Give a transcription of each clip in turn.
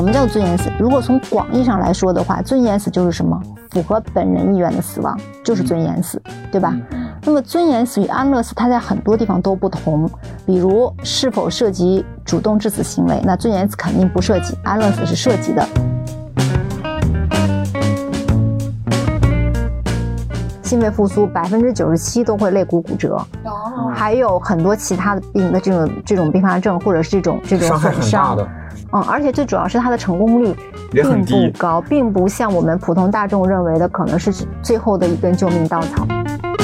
什么叫尊严死？如果从广义上来说的话，尊严死就是什么？符合本人意愿的死亡，就是尊严死，对吧？那么尊严死与安乐死它在很多地方都不同，比如是否涉及主动致死行为，那尊严死肯定不涉及，安乐死是涉及的。心肺复苏97%都会肋骨骨折，还有很多其他的病的这种并发症，或者是这种损伤的。而且最主要是它的成功率并不高，并不像我们普通大众认为的可能是最后的一根救命稻草。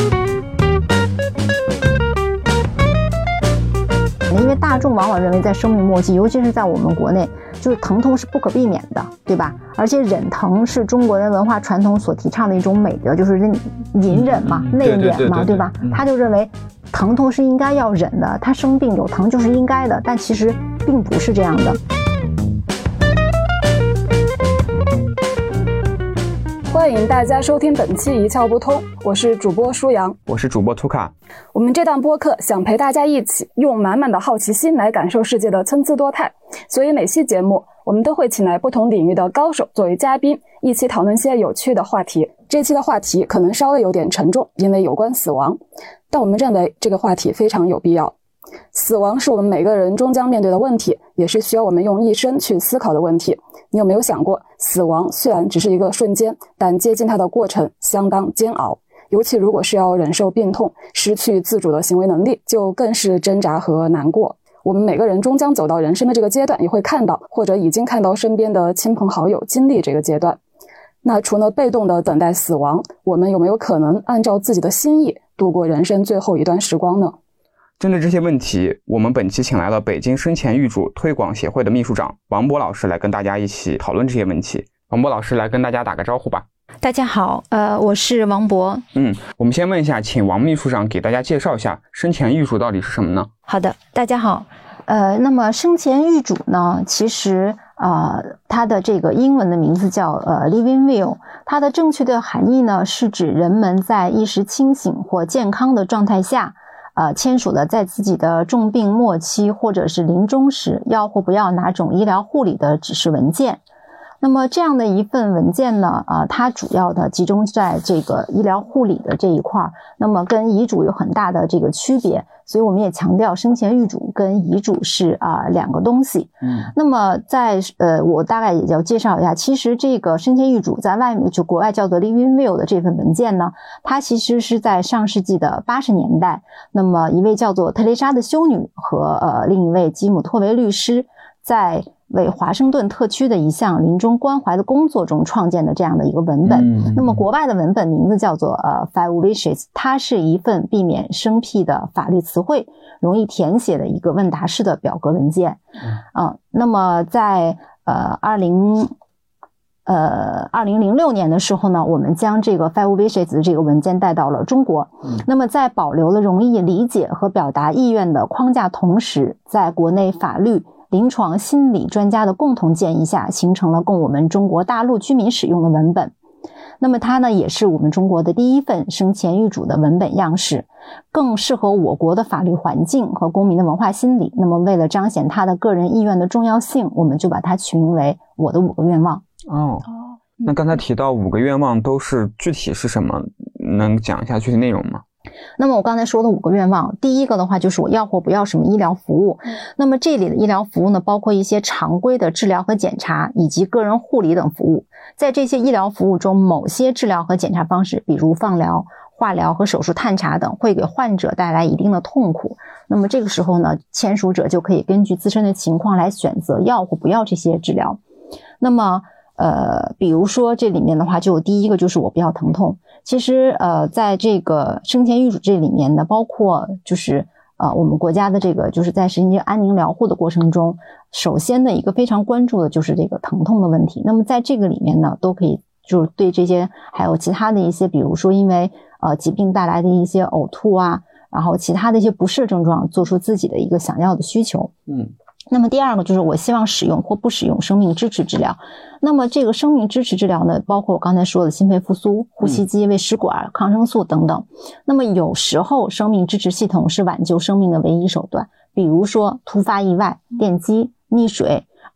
因为大众往往认为在生命末期，尤其是在我们国内，就是疼痛是不可避免的，对吧？而且忍疼是中国人文化传统所提倡的一种美德，就是隐忍嘛，内敛嘛，对吧？他就认为疼痛是应该要忍的，他生病有疼就是应该的，但其实并不是这样的。 欢迎大家收听本期一窍不通，我是主播舒阳， 我是主播图卡。 我们这档播客想陪大家一起用满满的好奇心来感受世界的参差多态，所以每期节目我们都会请来不同领域的高手作为嘉宾，一起讨论些有趣的话题。这期的话题可能稍微有点沉重，因为有关死亡，但我们认为这个话题非常有必要。死亡是我们每个人终将面对的问题，也是需要我们用一生去思考的问题。你有没有想过，死亡虽然只是一个瞬间，但接近它的过程相当煎熬，尤其如果是要忍受病痛，失去自主的行为能力，就更是挣扎和难过。我们每个人终将走到人生的这个阶段，也会看到或者已经看到身边的亲朋好友经历这个阶段。那除了被动的等待死亡，我们有没有可能按照自己的心意度过人生最后一段时光呢？ 针对这些问题，我们本期请来了北京生前预嘱推广协会的秘书长王博老师来跟大家一起讨论这些问题。王博老师来跟大家打个招呼吧。 大家好，我是王博。 我们先问一下，请王秘书长给大家介绍一下生前预嘱到底是什么呢？ 好的，大家好。那么生前预嘱呢，其实它的这个英文的名字叫living will， 它的正确的含义呢，是指人们在意识清醒或健康的状态下签署了在自己的重病末期或者是临终时要或不要哪种医疗护理的指示文件。那么这样的一份文件呢，它主要的集中在这个医疗护理的这一块，那么跟遗嘱有很大的这个区别，所以我们也强调生前预嘱跟遗嘱是两个东西。那么我大概也要介绍一下，其实这个生前预嘱在国外叫做 living will 的这份文件呢，它其实是在上世纪的80年代，那么一位叫做特蕾莎的修女和另一位吉姆托维律师在为华盛顿特区的一项临终关怀的工作中创建的这样的一个文本。那么国外的文本名字叫做Five Wishes， 它是一份避免生僻的法律词汇，容易填写的一个问答式的表格文件。那么在2006年的时候呢，我们将这个 Five Wishes 的这个文件带到了中国。那么在保留了容易理解和表达意愿的框架同时，在国内法律临床心理专家的共同建议下，形成了供我们中国大陆居民使用的文本。那么它呢，也是我们中国的第一份生前预嘱的文本样式，更适合我国的法律环境和公民的文化心理。那么为了彰显它的个人意愿的重要性，我们就把它取名为我的5个愿望。 那刚才提到5个愿望都是具体是什么？能讲一下具体内容吗？ 那么我刚才说的5个愿望，第一个的话就是我要或不要什么医疗服务。那么这里的医疗服务呢，包括一些常规的治疗和检查以及个人护理等服务。在这些医疗服务中，某些治疗和检查方式，比如放疗、化疗和手术探查等，会给患者带来一定的痛苦。那么这个时候呢，签署者就可以根据自身的情况来选择要或不要这些治疗。那么比如说这里面的话，就第一个就是我不要疼痛。其实在这个生前预嘱这里面呢，包括就是我们国家的这个就是在实行这个安宁疗护的过程中，首先的一个非常关注的就是这个疼痛的问题。那么在这个里面呢，都可以就是对这些还有其他的一些，比如说因为疾病带来的一些呕吐啊，然后其他的一些不适症状，做出自己的一个想要的需求。那么第二个就是我希望使用或不使用生命支持治疗。那么这个生命支持治疗呢，包括我刚才说的心肺复苏、呼吸机、胃食管、抗生素等等。那么有时候生命支持系统是挽救生命的唯一手段，比如说突发意外、电击、溺水、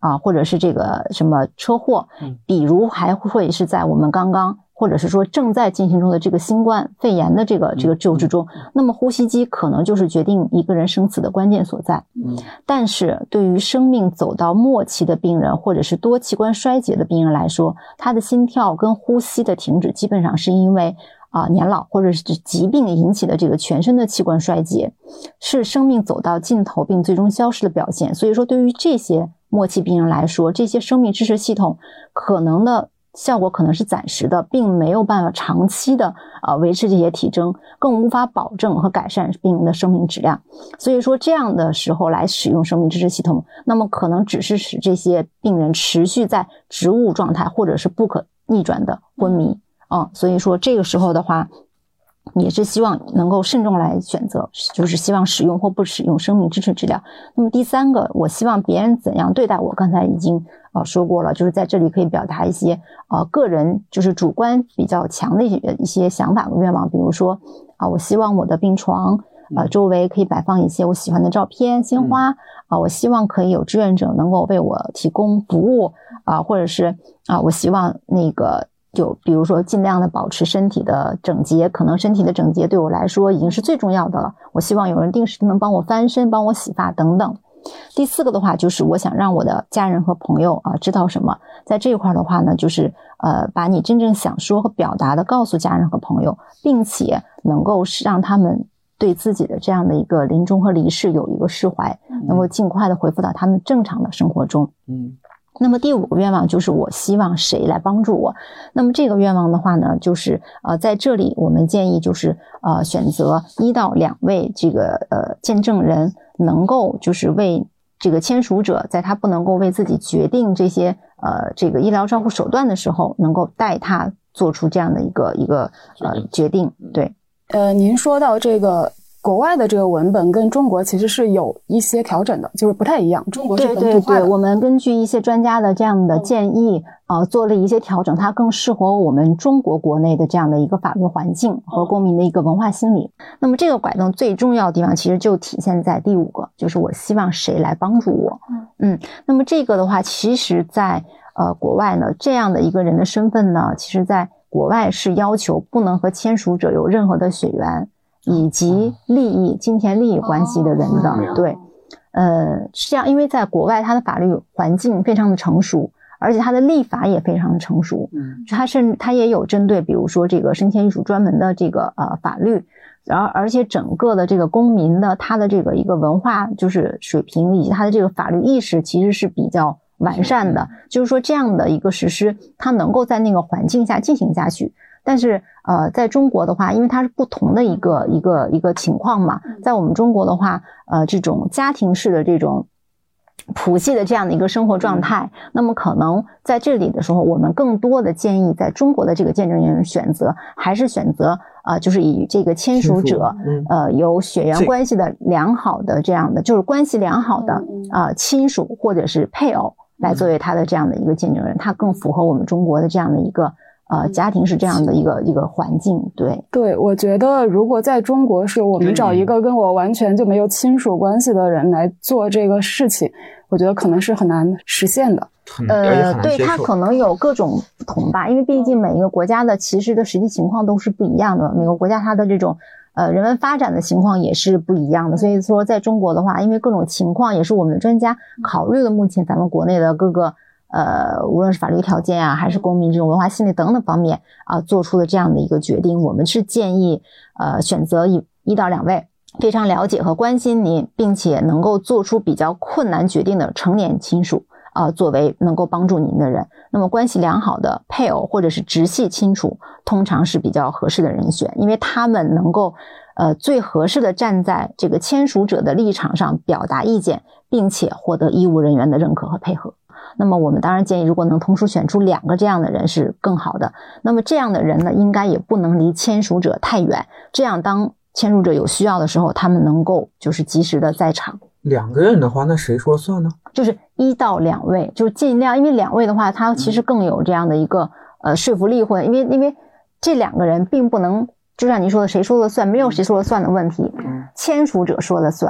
或者是这个什么车祸，比如还会是在我们刚刚或者是说正在进行中的这个新冠肺炎的这个救治中，那么呼吸机可能就是决定一个人生死的关键所在。但是对于生命走到末期的病人或者是多器官衰竭的病人来说，他的心跳跟呼吸的停止基本上是因为年老或者是疾病引起的这个全身的器官衰竭，是生命走到尽头并最终消失的表现。所以说对于这些末期病人来说，这些生命支持系统可能的效果可能是暂时的，并没有办法长期的维持这些体征，更无法保证和改善病人的生命质量。所以说这样的时候来使用生命支持系统，那么可能只是使这些病人持续在植物状态或者是不可逆转的昏迷所以说这个时候的话也是希望能够慎重来选择，就是希望使用或不使用生命支持治疗。那么第三个，我希望别人怎样对待我，刚才已经说过了，就是在这里可以表达一些个人就是主观比较强的一些想法和愿望，比如说我希望我的病床周围可以摆放一些我喜欢的照片、鲜花我希望可以有志愿者能够为我提供服务或者是我希望那个就比如说尽量的保持身体的整洁，可能身体的整洁对我来说已经是最重要的了，我希望有人定时能帮我翻身、帮我洗发等等。第四个的话就是我想让我的家人和朋友知道什么，在这一块的话呢，就是把你真正想说和表达的告诉家人和朋友，并且能够让他们对自己的这样的一个临终和离世有一个释怀，能够尽快的恢复到他们正常的生活中。那么第五个愿望就是我希望谁来帮助我。那么这个愿望的话呢，就是在这里我们建议就是选择1到2位这个见证人，能够就是为这个签署者在他不能够为自己决定这些这个医疗照护手段的时候，能够带他做出这样的一个决定。对， 您说到这个国外的这个文本跟中国其实是有一些调整的，就是不太一样。中国是本土化的。 对，我们根据一些专家的这样的建议做了一些调整，它更适合我们中国国内的这样的一个法律环境和公民的一个文化心理。那么这个拐动最重要的地方其实就体现在第5个，就是我希望谁来帮助我。那么这个的话其实在国外呢，这样的一个人的身份呢，其实在国外是要求不能和签署者有任何的血缘以及金钱利益关系的人的。对，是这样，因为在国外它的法律环境非常的成熟，而且它的立法也非常的成熟，它也有针对比如说这个生前遗嘱专门的这个法律，而且整个的这个公民的他的这个一个文化就是水平以及他的这个法律意识其实是比较完善的，就是说这样的一个实施它能够在那个环境下进行下去。但是在中国的话，因为它是不同的一个情况嘛，在我们中国的话这种家庭式的这种谱系的这样的一个生活状态，那么可能在这里的时候，我们更多的建议在中国的这个见证人还是选择就是以这个签署者有血缘关系的良好的这样的就是关系良好的亲属或者是配偶来作为他的这样的一个见证人，他更符合我们中国的这样的一个家庭是这样的一个环境。对， 我觉得如果在中国是我们找一个跟我完全就没有亲属关系的人来做这个事情，我觉得可能是很难实现的。 对，它可能有各种不同吧，因为毕竟每一个国家的其实的实际情况都是不一样的，每个国家它的这种人文发展的情况也是不一样的，所以说在中国的话，因为各种情况也是我们的专家考虑了目前咱们国内的各个无论是法律条件还是公民这种文化心理等等方面做出了这样的一个决定。我们是建议选择1到2位非常了解和关心您，并且能够做出比较困难决定的成年亲属作为能够帮助您的人。那么关系良好的配偶或者是直系亲属通常是比较合适的人选，因为他们能够最合适的站在这个签署者的立场上表达意见，并且获得医务人员的认可和配合。那么我们当然建议如果能同时选出2个这样的人是更好的。那么这样的人呢，应该也不能离签署者太远，这样当签署者有需要的时候，他们能够就是及时的在场。 2个人的话，那谁说了算呢？ 就是1到2位，就是尽量，因为2位的话，他其实更有这样的一个说服力，或者因为这2个人并不能就像您说的谁说了算，没有谁说了算的问题，签署者说了算。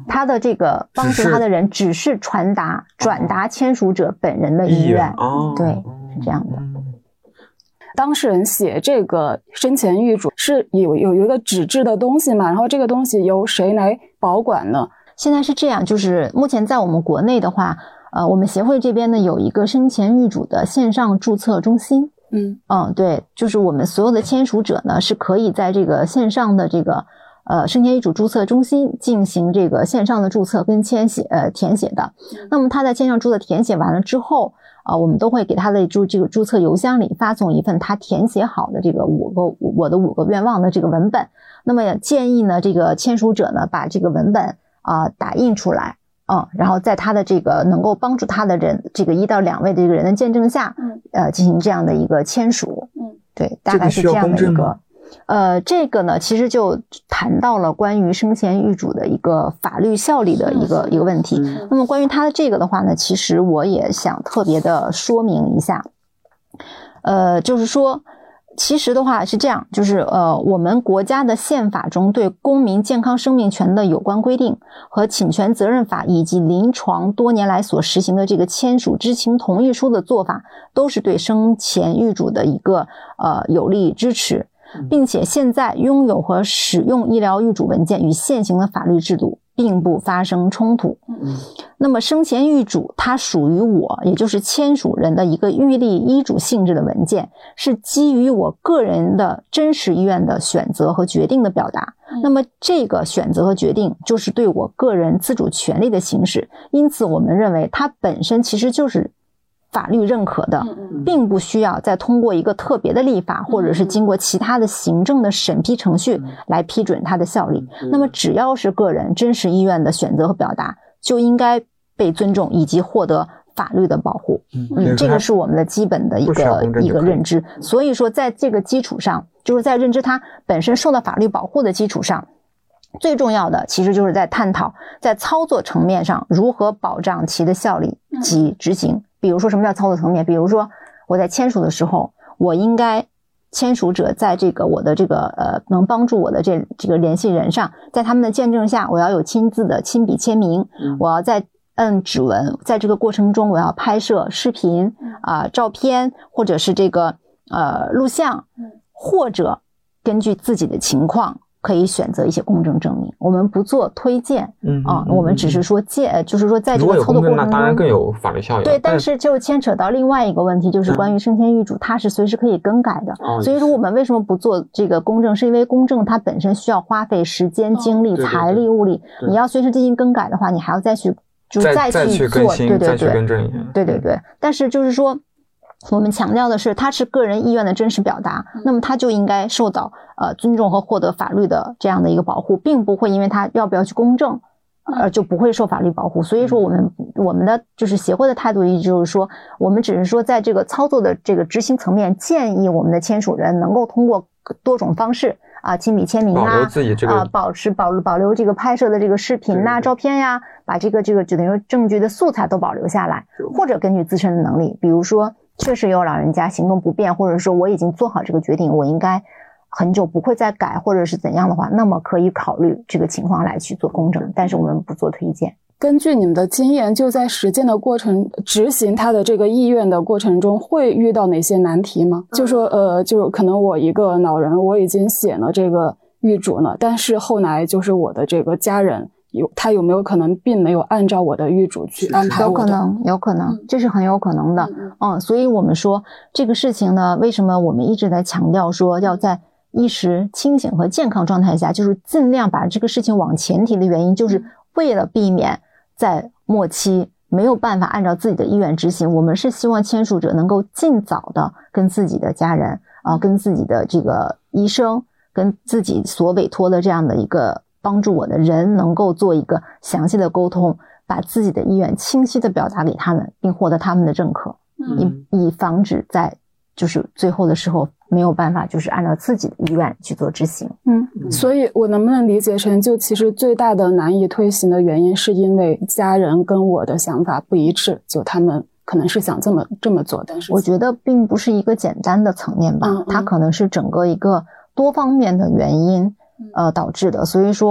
他的这个帮助他的人只是转达签署者本人的意愿。对，是这样的。 当事人写这个生前预嘱是有一个纸质的东西嘛，然后这个东西由谁来保管呢？ 现在是这样，就是目前在我们国内的话，我们协会这边呢有一个生前预嘱的线上注册中心。对，就是我们所有的签署者呢是可以在这个线上的这个生前预嘱注册中心进行这个线上的注册跟填写的。那么他在线上注册填写完了之后，我们都会给他的这个注册邮箱里发送一份他填写好的这个我的5个愿望的这个文本。那么建议呢，这个签署者呢把这个文本打印出来，然后在他的这个能够帮助他的人这个1到2位的这个人的见证下，进行这样的一个签署。对，大概是这样的一个。这个呢，其实就谈到了关于生前预嘱的一个法律效力的一个问题。那么关于它的这个的话呢，其实我也想特别的说明一下。就是说，其实的话是这样，就是我们国家的宪法中对公民健康生命权的有关规定和侵权责任法以及临床多年来所实行的这个签署知情同意书的做法，都是对生前预嘱的一个有力支持。并且现在拥有和使用医疗预嘱文件与现行的法律制度并不发生冲突。那么生前预嘱它属于我，也就是签署人的一个预立医嘱性质的文件，是基于我个人的真实意愿的选择和决定的表达。那么这个选择和决定就是对我个人自主权利的行使，因此我们认为它本身其实就是法律认可的，并不需要再通过一个特别的立法或者是经过其他的行政的审批程序来批准它的效力。那么只要是个人真实意愿的选择和表达，就应该被尊重以及获得法律的保护。这个是我们的基本的一个认知。所以说在这个基础上，就是在认知它本身受到法律保护的基础上，最重要的其实就是在探讨在操作层面上如何保障其的效力及执行。比如说什么叫操作层面？比如说我在签署的时候，我应该签署者在这个我的这个能帮助我的这个联系人上，在他们的见证下，我要有亲自的亲笔签名，我要在摁指纹，在这个过程中我要拍摄视频照片，或者是这个录像，或者根据自己的情况可以选择一些公证证明。我们不做推荐我们只是说就是说在这个操作过程中， 那当然更有法律效益。 对，但是就牵扯到另外一个问题，就是关于生前预嘱它是随时可以更改的。所以说我们为什么不做这个公证，是因为公证它本身需要花费时间精力财力物力，你要随时进行更改的话，你还要再去做， 再去更正一下。 对。但是就是说我们强调的是它是个人意愿的真实表达，那么它就应该受到尊重和获得法律的这样的一个保护，并不会因为它要不要去公证就不会受法律保护。所以说我们的就是协会的态度意义就是说，我们只是说在这个操作的这个执行层面，建议我们的签署人能够通过多种方式亲笔签名保留自己这个保留这个拍摄的这个视频照片呀，把这个就等于证据的素材都保留下来，或者根据自身的能力，比如说确实有老人家行动不便，或者说我已经做好这个决定，我应该很久不会再改，或者是怎样的话，那么可以考虑这个情况来去做公证，但是我们不做推荐。 根据你们的经验，就在实践的过程执行他的这个意愿的过程中，会遇到哪些难题吗？就说就可能我一个老人，我已经写了这个预嘱了，但是后来就是我的这个家人他有没有可能并没有按照我的预嘱去安排我的？ 有可能，这是很有可能的。所以我们说这个事情呢，为什么我们一直在强调说要在意识清醒和健康状态下，就是尽量把这个事情往前提的原因，就是为了避免在末期没有办法按照自己的意愿执行。我们是希望签署者能够尽早的跟自己的家人跟自己的这个医生，跟自己所委托的这样的一个帮助我的人能够做一个详细的沟通，把自己的意愿清晰的表达给他们，并获得他们的认可，以防止在就是最后的时候没有办法就是按照自己的意愿去做执行。 所以我能不能理解成，就其实最大的难以推行的原因是因为家人跟我的想法不一致，就他们可能是想这么做，但是我觉得并不是一个简单的层面吧，它可能是整个一个多方面的原因导致的。所以说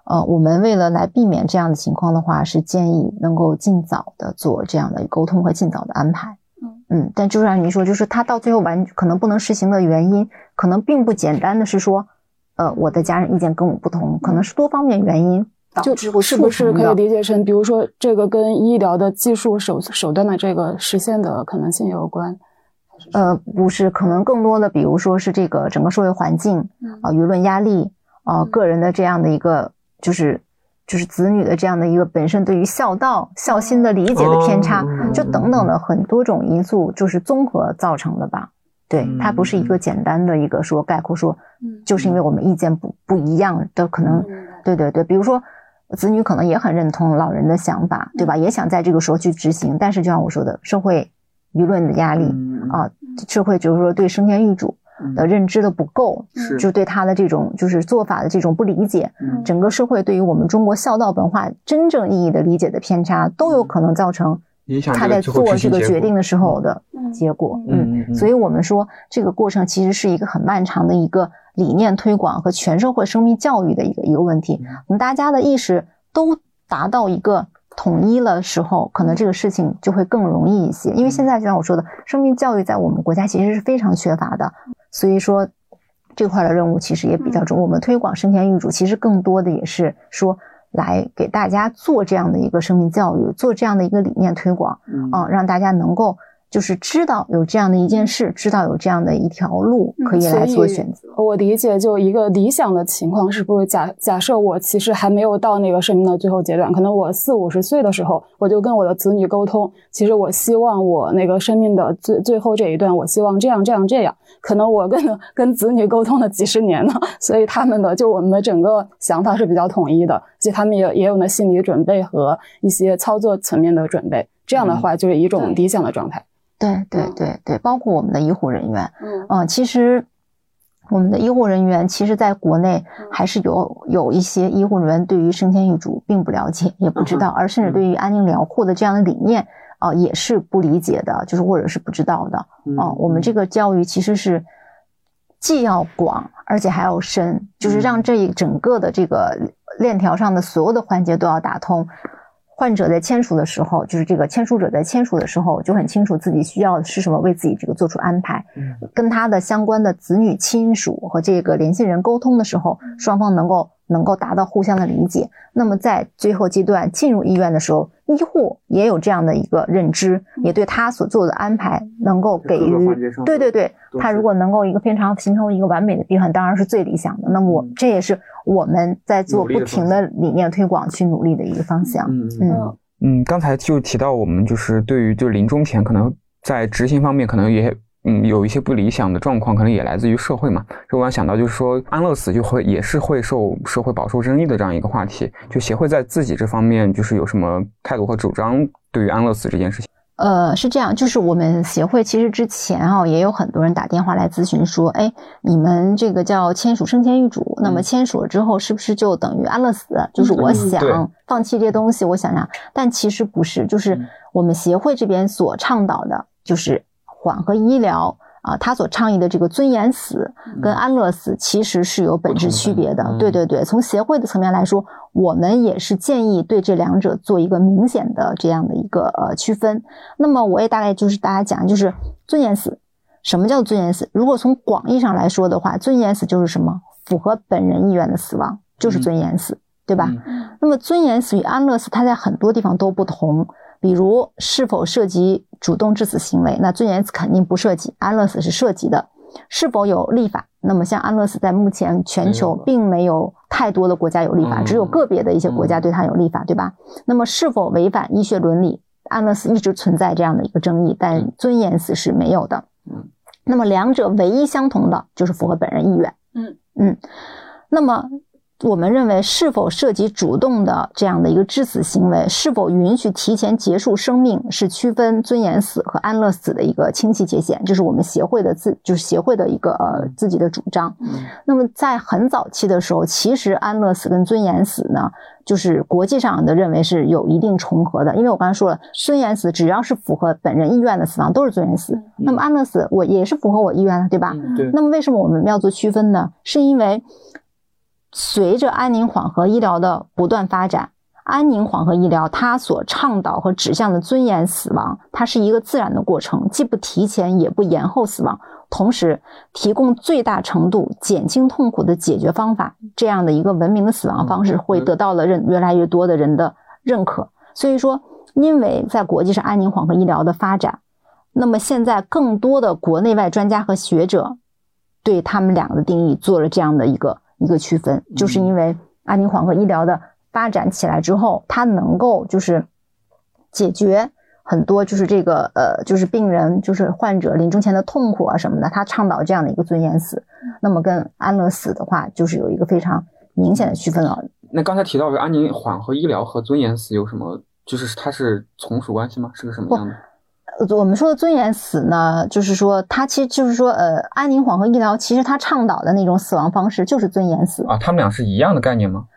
我们为了来避免这样的情况的话，是建议能够尽早的做这样的沟通和尽早的安排。但就像您说，就是他到最后可能不能实行的原因，可能并不简单的是说，我的家人意见跟我不同，可能是多方面原因导致会是不是可以理解成，比如说这个跟医疗的技术手段的这个实现的可能性有关？ 不是，可能更多的，比如说是这个整个社会环境舆论压力个人的这样的一个就是子女的这样的一个本身对于孝道孝心的理解的偏差，就等等的很多种因素，就是综合造成的吧。对，它不是一个简单的一个说概括说，就是因为我们意见不一样的可能，对对对，比如说子女可能也很认同老人的想法，对吧？也想在这个时候去执行，但是就像我说的，社会舆论的压力社会就是说对生前预嘱的认知的不够，就对他的这种就是做法的这种不理解，整个社会对于我们中国孝道文化真正意义的理解的偏差，都有可能造成他在做这个决定的时候的结果。所以我们说这个过程其实是一个很漫长的一个理念推广和全社会生命教育的一个问题。大家的意识都达到一个统一了时候，可能这个事情就会更容易一些。因为现在就像我说的，生命教育在我们国家其实是非常缺乏的，所以说这块的任务其实也比较重。我们推广生前预嘱其实更多的也是说来给大家做这样的一个生命教育，做这样的一个理念推广让大家能够就是知道有这样的一件事，知道有这样的一条路可以来做选择。 我理解就一个理想的情况，是不是假设我其实还没有到那个生命的最后阶段，可能我40-50岁的时候，我就跟我的子女沟通，其实我希望我那个生命的最后这一段，我希望这样，可能我跟子女沟通了几十年了，所以他们的就我们的整个想法是比较统一的，而且他们也有那心理准备和一些操作层面的准备，这样的话就是一种理想的状态。 对，包括我们的医护人员，其实我们的医护人员其实在国内还是有一些医护人员对于生前预嘱并不了解，也不知道，而甚至对于安宁疗护的这样的理念也是不理解的，就是或者是不知道的。我们这个教育其实是既要广而且还要深，就是让这一整个的这个链条上的所有的环节都要打通。患者在签署的时候，就是这个签署者在签署的时候就很清楚自己需要的是什么，为自己这个做出安排。跟他的相关的子女亲属和这个联系人沟通的时候，双方能够达到互相的理解。那么在最后阶段进入医院的时候，医护也有这样的一个认知，也对他所做的安排能够给予对，他如果能够一个非常形成一个完美的闭环，当然是最理想的。那么这也是我们在做不停的理念推广去努力的一个方向。 刚才就提到我们就是对于就临终前可能在执行方面可能也有一些不理想的状况，可能也来自于社会嘛。就我想到就是说安乐死也是会受社会饱受争议的这样一个话题，就协会在自己这方面就是有什么态度和主张对于安乐死这件事情？ 是这样，就是我们协会其实之前也有很多人打电话来咨询说，你们这个叫签署生前预嘱，那么签署了之后是不是就等于安乐死？就是我想放弃这些东西，我想想，但其实不是，就是我们协会这边所倡导的就是缓和医疗他所倡议的这个尊严死跟安乐死其实是有本质区别的。对，从协会的层面来说，我们也是建议对这两者做一个明显的这样的一个区分。那么我也大概就是大家讲，就是尊严死，什么叫尊严死？如果从广义上来说的话，尊严死就是什么？符合本人意愿的死亡就是尊严死，对吧？那么尊严死与安乐死它在很多地方都不同，比如是否涉及主动致死行为，那尊严死肯定不涉及，安乐死是涉及的。是否有立法？那么像安乐死在目前全球并没有太多的国家有立法，只有个别的一些国家对它有立法，对吧？那么是否违反医学伦理？安乐死一直存在这样的一个争议，但尊严死是没有的。那么两者唯一相同的就是符合本人意愿。那么我们认为是否涉及主动的这样的一个致死行为，是否允许提前结束生命，是区分尊严死和安乐死的一个清晰界限，这是我们协会的协会的一个自己的主张。那么在很早期的时候，其实安乐死跟尊严死呢，就是国际上的认为是有一定重合的，因为我刚才说了，尊严死只要是符合本人意愿的死亡都是尊严死，那么安乐死我也是符合我意愿的，对吧？那么为什么我们要做区分呢？是因为随着安宁缓和医疗的不断发展，安宁缓和医疗它所倡导和指向的尊严死亡，它是一个自然的过程，既不提前也不延后死亡，同时提供最大程度减轻痛苦的解决方法，这样的一个文明的死亡方式会得到了越来越多的人的认可。所以说，因为在国际上安宁缓和医疗的发展，那么现在更多的国内外专家和学者对他们两个的定义做了这样的一个区分，就是因为安宁缓和医疗的发展起来之后，它能够就是解决很多就是这个就是病人就是患者临终前的痛苦啊什么的，他倡导这样的一个尊严死。那么跟安乐死的话，就是有一个非常明显的区分了。 那刚才提到的安宁缓和医疗和尊严死有什么？就是它是从属关系吗？是个什么样的？ 我们说的尊严死呢，就是说它其实就是说安宁缓和医疗其实它倡导的那种死亡方式就是尊严死啊，他们俩是一样的概念吗？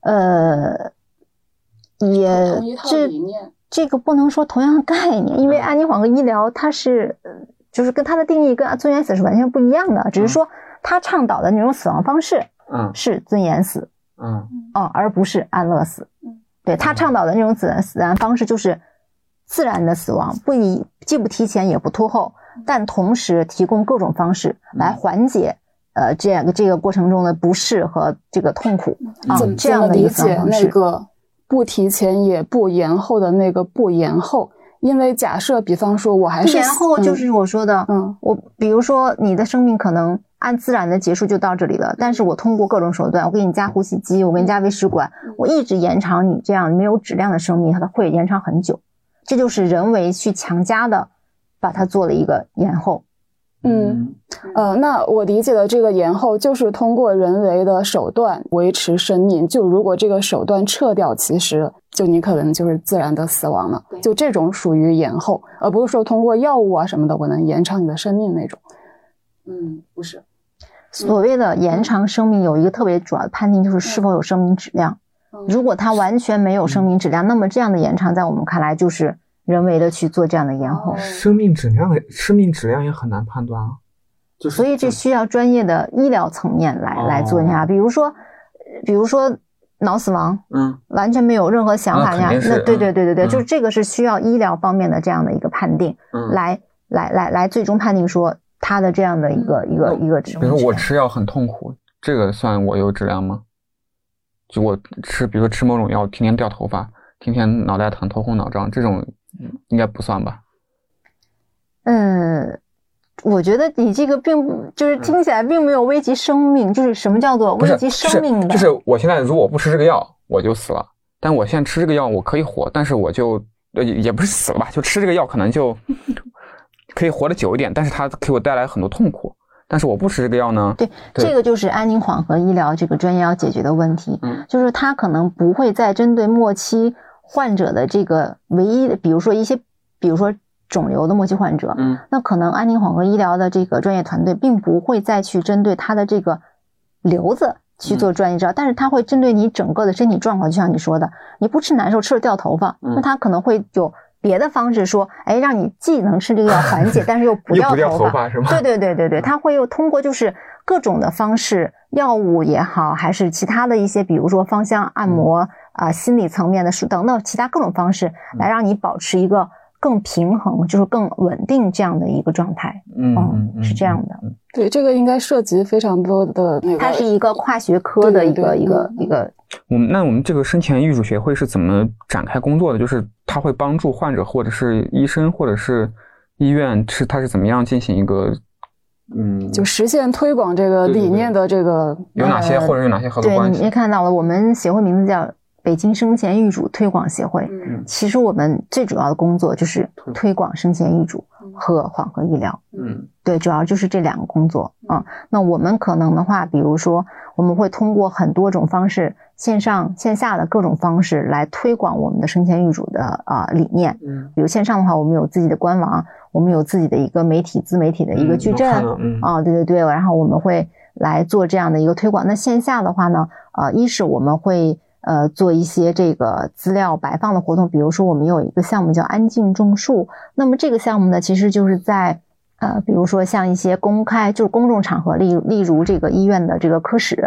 也同一套理念， 这个不能说同样的概念，因为安宁缓和医疗它是就是跟它的定义跟尊严死是完全不一样的，只是说它倡导的那种死亡方式是尊严死而不是安乐死。对，它倡导的那种死亡方式就是自然的死亡，既不提前也不拖后，但同时提供各种方式来缓解这个过程中的不适和这个痛苦这样的一个死亡方式。 那个不提前也不延后的那个不延后，因为假设比方说我还是不延后，就是我说的我比如说你的生命可能按自然的结束就到这里了，但是我通过各种手段，我给你加呼吸机，我给你加微食管，我一直延长你这样没有质量的生命，它会延长很久，这就是人为去强加的把它做了一个延后。 那我理解的这个延后就是通过人为的手段维持生命，就如果这个手段撤掉，其实就你可能就是自然的死亡了，就这种属于延后，而不是说通过药物啊什么的我能延长你的生命那种。不是。 所谓的延长生命有一个特别主要的判定，就是是否有生命质量。如果它完全没有生命质量，那么这样的延长在我们看来就是人为的去做这样的延后。 生命质量也很难判断啊。 所以这需要专业的医疗层面来做一下，比如说脑死亡，完全没有任何想法呀，那对，就是这个是需要医疗方面的这样的一个判定，来最终判定说他的这样的一个比如说我吃药很痛苦，这个算我有质量吗？就我比如说吃某种药，天天掉头发，天天脑袋疼、头昏脑胀，这种应该不算吧？ 我觉得你这个并不就是听起来并没有危及生命，就是什么叫做危及生命的？ 就是我现在如果不吃这个药，我就死了。但我现在吃这个药，我可以活，但是我就也不是死了吧？就吃这个药可能就可以活得久一点，但是它给我带来很多痛苦。但是我不吃这个药呢？ 对，这个就是安宁缓和医疗这个专业要解决的问题。就是它可能不会再针对末期患者的这个唯一的，比如说肿瘤的末期患者，那可能安宁缓和医疗的这个专业团队并不会再去针对他的这个瘤子去做专业治疗，但是他会针对你整个的身体状况，就像你说的，你不吃难受，吃了掉头发，那他可能会有别的方式说，让你既能吃这个药缓解，但是又不掉头发， 是吗？ 对，他会又通过就是各种的方式，药物也好，还是其他的一些，比如说芳香按摩心理层面的等等其他各种方式，来让你保持一个更平衡，就是更稳定这样的一个状态。是这样的。 对，这个应该涉及非常多的那个， 它是一个跨学科的一个。 那我们这个生前预嘱协会是怎么展开工作的？就是它会帮助患者，或者是医生，或者是医院，它是怎么样进行一个就实现推广这个理念的这个有哪些，或者有哪些合作关系？ 对，你也看到了，我们协会名字叫北京生前预嘱推广协会。其实我们最主要的工作就是推广生前预嘱和缓和医疗。对，主要就是这两个工作那我们可能的话，比如说我们会通过很多种方式，线上线下的各种方式来推广我们的生前预嘱的理念。比如线上的话，我们有自己的官网，我们有自己的一个自媒体的一个矩阵对，然后我们会来做这样的一个推广。那线下的话呢，一是我们会做一些这个资料摆放的活动，比如说我们有一个项目叫安静种树，那么这个项目呢，其实就是在比如说像一些公众场合，例如这个医院的这个科室，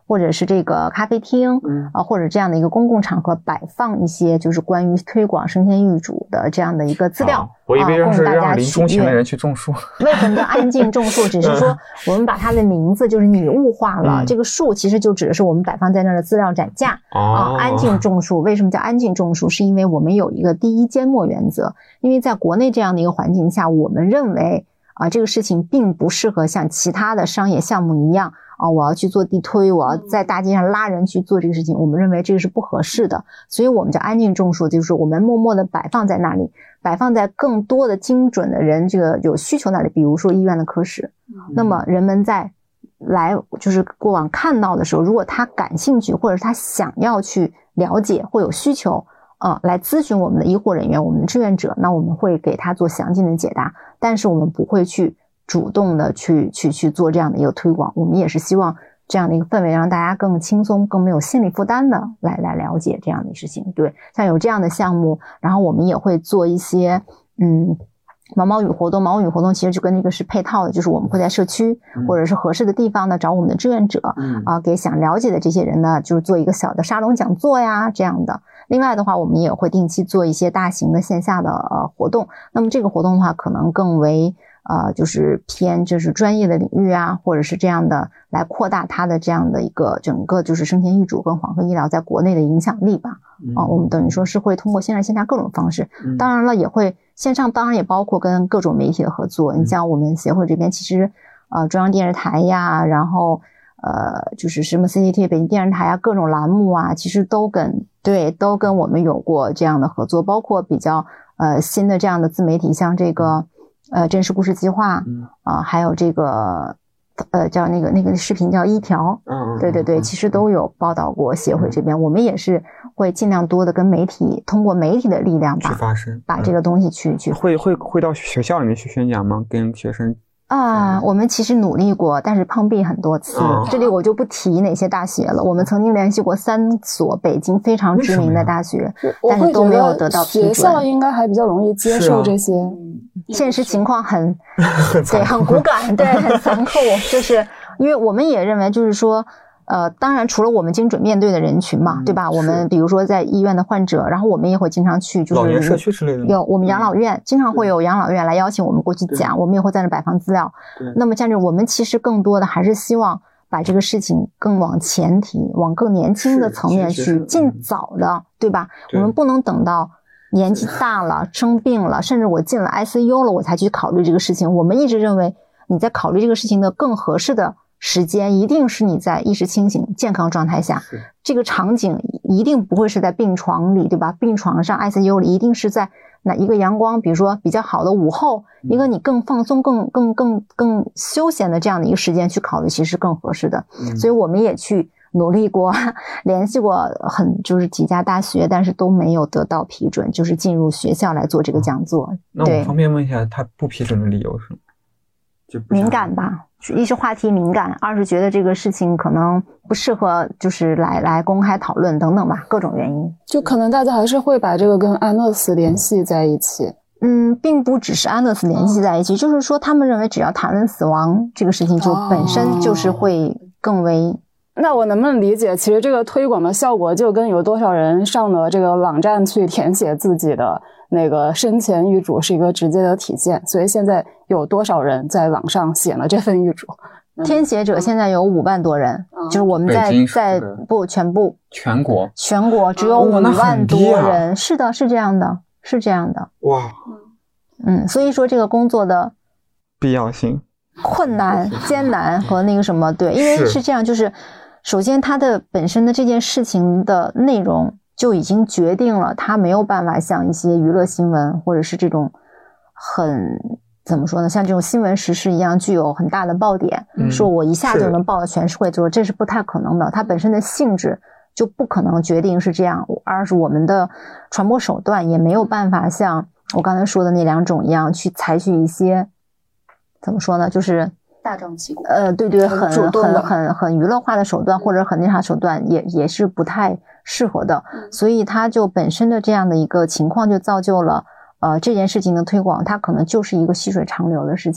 或者是这个咖啡厅或者这样的一个公共场合摆放一些就是关于推广生鲜育主的这样的一个资料。 我以为是让临终前的人去种树。 为什么叫安静种树？只是说我们把它的名字就是拟物化了。这个树其实就指的是我们摆放在那儿的资料展架安静种树。为什么叫安静种树？是因为我们有一个第一缄默原则。因为在国内这样的一个环境下，我们认为这个事情并不适合像其他的商业项目一样我要去做地推，我要在大街上拉人去做这个事情，我们认为这个是不合适的，所以我们叫安静种树，就是我们默默的摆放在那里，摆放在更多的精准的人这个有需求那里，比如说医院的科室。那么人们在来就是过往看到的时候，如果他感兴趣或者是他想要去了解或有需求来咨询我们的医护人员，我们的志愿者，那我们会给他做详尽的解答，但是我们不会去主动的去做这样的一个推广。我们也是希望这样的一个氛围让大家更轻松更没有心理负担的来了解这样的事情。对，像有这样的项目，然后我们也会做一些毛毛雨活动。毛毛雨活动其实就跟那个是配套的，就是我们会在社区或者是合适的地方呢找我们的志愿者给想了解的这些人呢就是做一个小的沙龙讲座呀这样的。另外的话，我们也会定期做一些大型的线下的活动。那么这个活动的话可能更为就是偏就是专业的领域或者是这样的来扩大它的这样的一个整个就是生鲜育主跟黄河医疗在国内的影响力吧。我们等于说是会通过线上线下各种方式，当然了也会线上，当然也包括跟各种媒体的合作。你像我们协会这边其实中央电视台呀，然后就是什么 CCTV 北京电视台各种栏目其实都跟我们有过这样的合作，包括比较新的这样的自媒体，像这个真实故事计划还有这个叫那个视频叫一条对，其实都有报道过协会这边。我们也是会尽量多的跟媒体通过媒体的力量去发声， 把这个东西去会到学校里面去宣讲吗？跟学生我们其实努力过，但是碰壁很多次。这里我就不提哪些大学了。我们曾经联系过3所北京非常知名的大学，但是都没有得到批准。 学校应该还比较容易接受这些。 现实情况很骨感，对，很残酷。就是因为我们也认为，就是说，当然除了我们精准面对的人群嘛，对吧？我们比如说在医院的患者，然后我们也会经常去，就是老年社区之类的。 有我们养老院，经常会有养老院来邀请我们过去讲，我们也会在那摆放资料。那么这样我们其实更多的还是希望把这个事情更往前提，往更年轻的层面去，尽早的，对吧？我们不能等到年纪大了生病了，甚至我进了 ICU 了我才去考虑这个事情。我们一直认为你在考虑这个事情的更合适的时间一定是你在意识清醒健康状态下，这个场景一定不会是在病床里，对吧？病床上 ICU 里一定是在哪一个阳光比如说比较好的午后，一个你更放松更休闲的这样的一个时间去考虑，其实更合适的。所以我们也去努力过，联系过就是几家大学，但是都没有得到批准，就是进入学校来做这个讲座。 那我方便问一下他不批准的理由是？ 敏感吧，一是话题敏感，二是觉得这个事情可能不适合就是来公开讨论等等吧，各种原因。 就可能大家还是会把这个跟安乐死联系在一起。 并不只是安乐死联系在一起，就是说他们认为只要谈论死亡这个事情就本身就是会更为那我能不能理解，其实这个推广的效果就跟有多少人上了这个网站去填写自己的那个生前预嘱是一个直接的体现。所以现在有多少人在网上写了这份预嘱？ 填写者现在有5万多人，就是我们在不全部全国只有5万多人。是的，是这样的。 哇， 所以说这个工作的必要性、 困难、艰难和那个什么，对，因为是这样，就是首先它的本身的这件事情的内容就已经决定了它没有办法像一些娱乐新闻或者是这种怎么说呢，像这种新闻时事一样具有很大的爆点，说我一下就能报到全社会，就是这是不太可能的，它本身的性质就不可能决定是这样，而是我们的传播手段也没有办法像我刚才说的那2种一样去采取一些怎么说呢，就是大张旗鼓对，很娱乐化的手段或者很那啥手段也是不太适合的。所以它就本身的这样的一个情况就造就了这件事情的推广它可能就是一个细水长流的事情。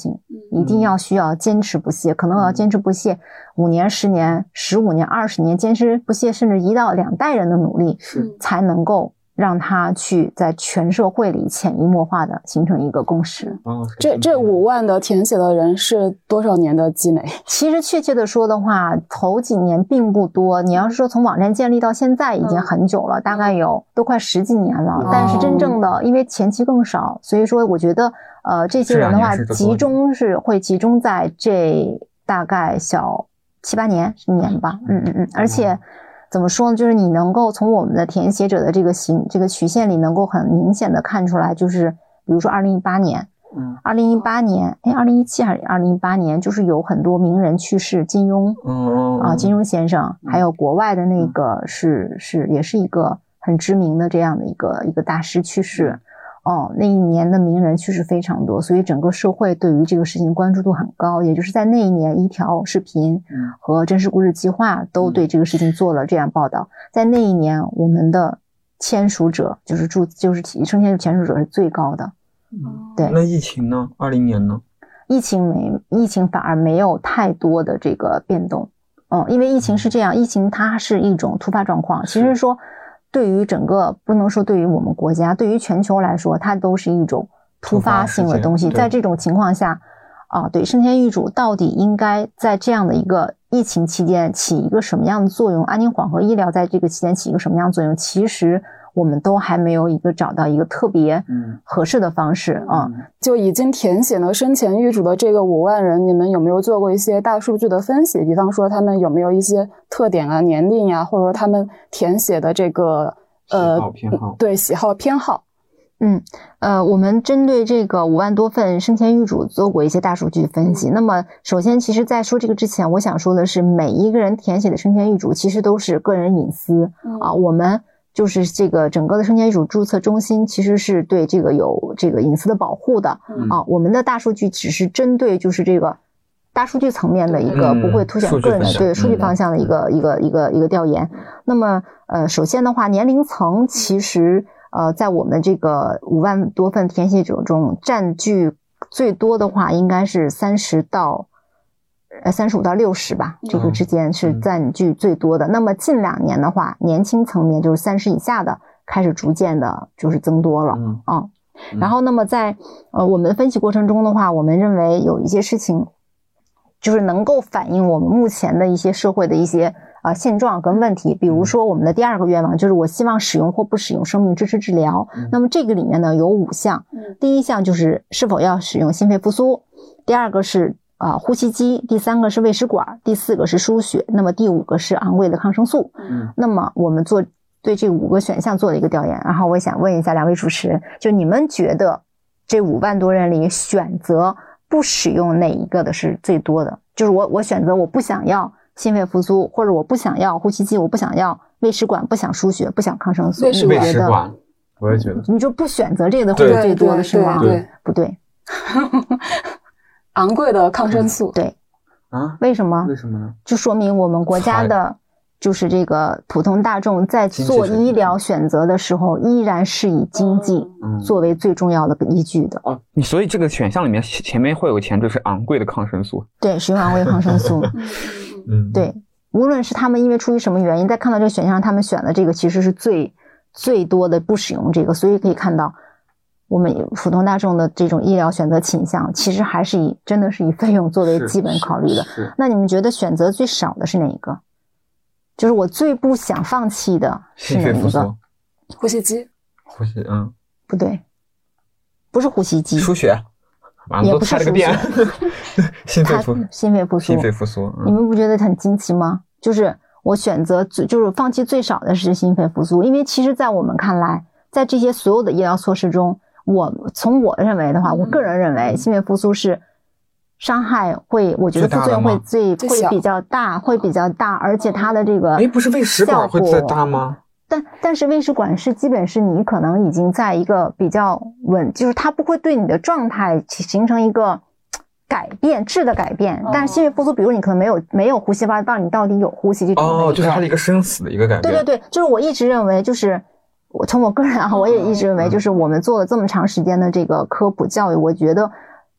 一定要需要坚持不懈，可能要坚持不懈5年、10年、15年、20年，坚持不懈甚至1到2代人的努力，才能够让它去在全社会里潜移默化的形成一个共识。 这5万的填写的人是多少年的积累？ 其实确切的说的话，头几年并不多。你要是说从网站建立到现在已经很久了，大概都快10几年了。但是真正的，因为前期更少，所以说我觉得这些人的话会集中在这大概小7、8年1年吧。而且怎么说呢？就是你能够从我们的填写者的这个曲线里，能够很明显的看出来，就是比如说2018年，2017还是2018年，就是有很多名人去世，金庸，金庸先生，还有国外的那个也是一个很知名的这样的一个大师去世。那一年的名人去世非常多，所以整个社会对于这个事情关注度很高。也就是在那一年，一条视频和真实故事计划都对这个事情做了这样报道。在那一年，我们的签署者就是生签签署者是最高的。对。 那疫情呢？20年呢？ 疫情反而没有太多的这个变动。因为疫情是这样，疫情它是一种突发状况，其实说对于整个，不能说对于我们国家，对于全球来说，它都是一种突发性的东西。在这种情况下对生前预嘱到底应该在这样的一个疫情期间起一个什么样的作用，安宁缓和医疗在这个期间起一个什么样的作用，其实我们都还没有找到一个特别合适的方式就已经填写了生前预嘱的这个5万人，你们有没有做过一些大数据的分析？比方说他们有没有一些特点啊、年龄啊，或者说他们填写的这个喜好偏好？ 我们针对这个5万多份生前预嘱做过一些大数据分析。那么首先，其实在说这个之前，我想说的是，每一个人填写的生前预嘱其实都是个人隐私我们就是这个整个的生前预嘱注册中心其实是对这个有这个隐私的保护的我们的大数据只是针对就是这个大数据层面的一个不会凸显个人的对数据方向的一个调研。那么首先的话，年龄层其实在我们这个5万多份填写者中占据最多的话，应该是35到60吧，这个之间是占据最多的。那么近2年的话，年轻层面就是30以下的开始逐渐的就是增多了然后那么在我们的分析过程中的话，我们认为有一些事情就是能够反映我们目前的一些社会的一些现状跟问题。比如说我们的第2个愿望就是我希望使用或不使用生命支持治疗那么这个里面呢有5项第1项就是是否要使用心肺复苏，第2个是呼吸机，第3个是胃食管，第4个是输血，那么第5个是昂贵的抗生素那么我们对这5个选项做了一个调研。然后我想问一下2位主持人，就你们觉得这5万多人里选择不使用哪一个的是最多的？就是我选择我不想要心肺复苏，或者我不想要呼吸机，我不想要胃食管，不想输血，不想抗生素。 胃食管我也觉得你就不选择这个的会是最多的是吗？ 对不对昂贵的抗生素对为什么呢？ 就说明我们国家的就是这个普通大众在做医疗选择的时候依然是以经济作为最重要的依据的所以这个选项里面前面会有前缀是昂贵的抗生素， 对，使用昂贵的抗生素对，无论是他们因为出于什么原因在看到这个选项他们选的这个其实是最多的不使用这个。所以可以看到我们普通大众的这种医疗选择倾向其实还是真的是以费用作为基本考虑的。那你们觉得选择最少的是哪一个？就是我最不想放弃的是哪一个？ 呼吸机。 不对，不是呼吸机。 输血也不是输血心肺复苏你们不觉得很惊奇吗？就是我选择就是放弃最少的是心肺复苏。因为其实在我们看来，在这些所有的医疗措施中，从我认为的话，我个人认为心肺复苏是伤害我觉得副作用会比较大，而且它的这个不是胃食管会再大吗？ 但是胃食管是基本是你可能已经在一个比较就是它不会对你的状态形成一个质的改变但是心肺复苏比如你可能没有呼吸吧，到你到底有呼吸这种就是它的一个生死的一个改变。 对，就是我一直认为就是从我个人我也一直认为就是我们做了这么长时间的这个科普教育，我觉得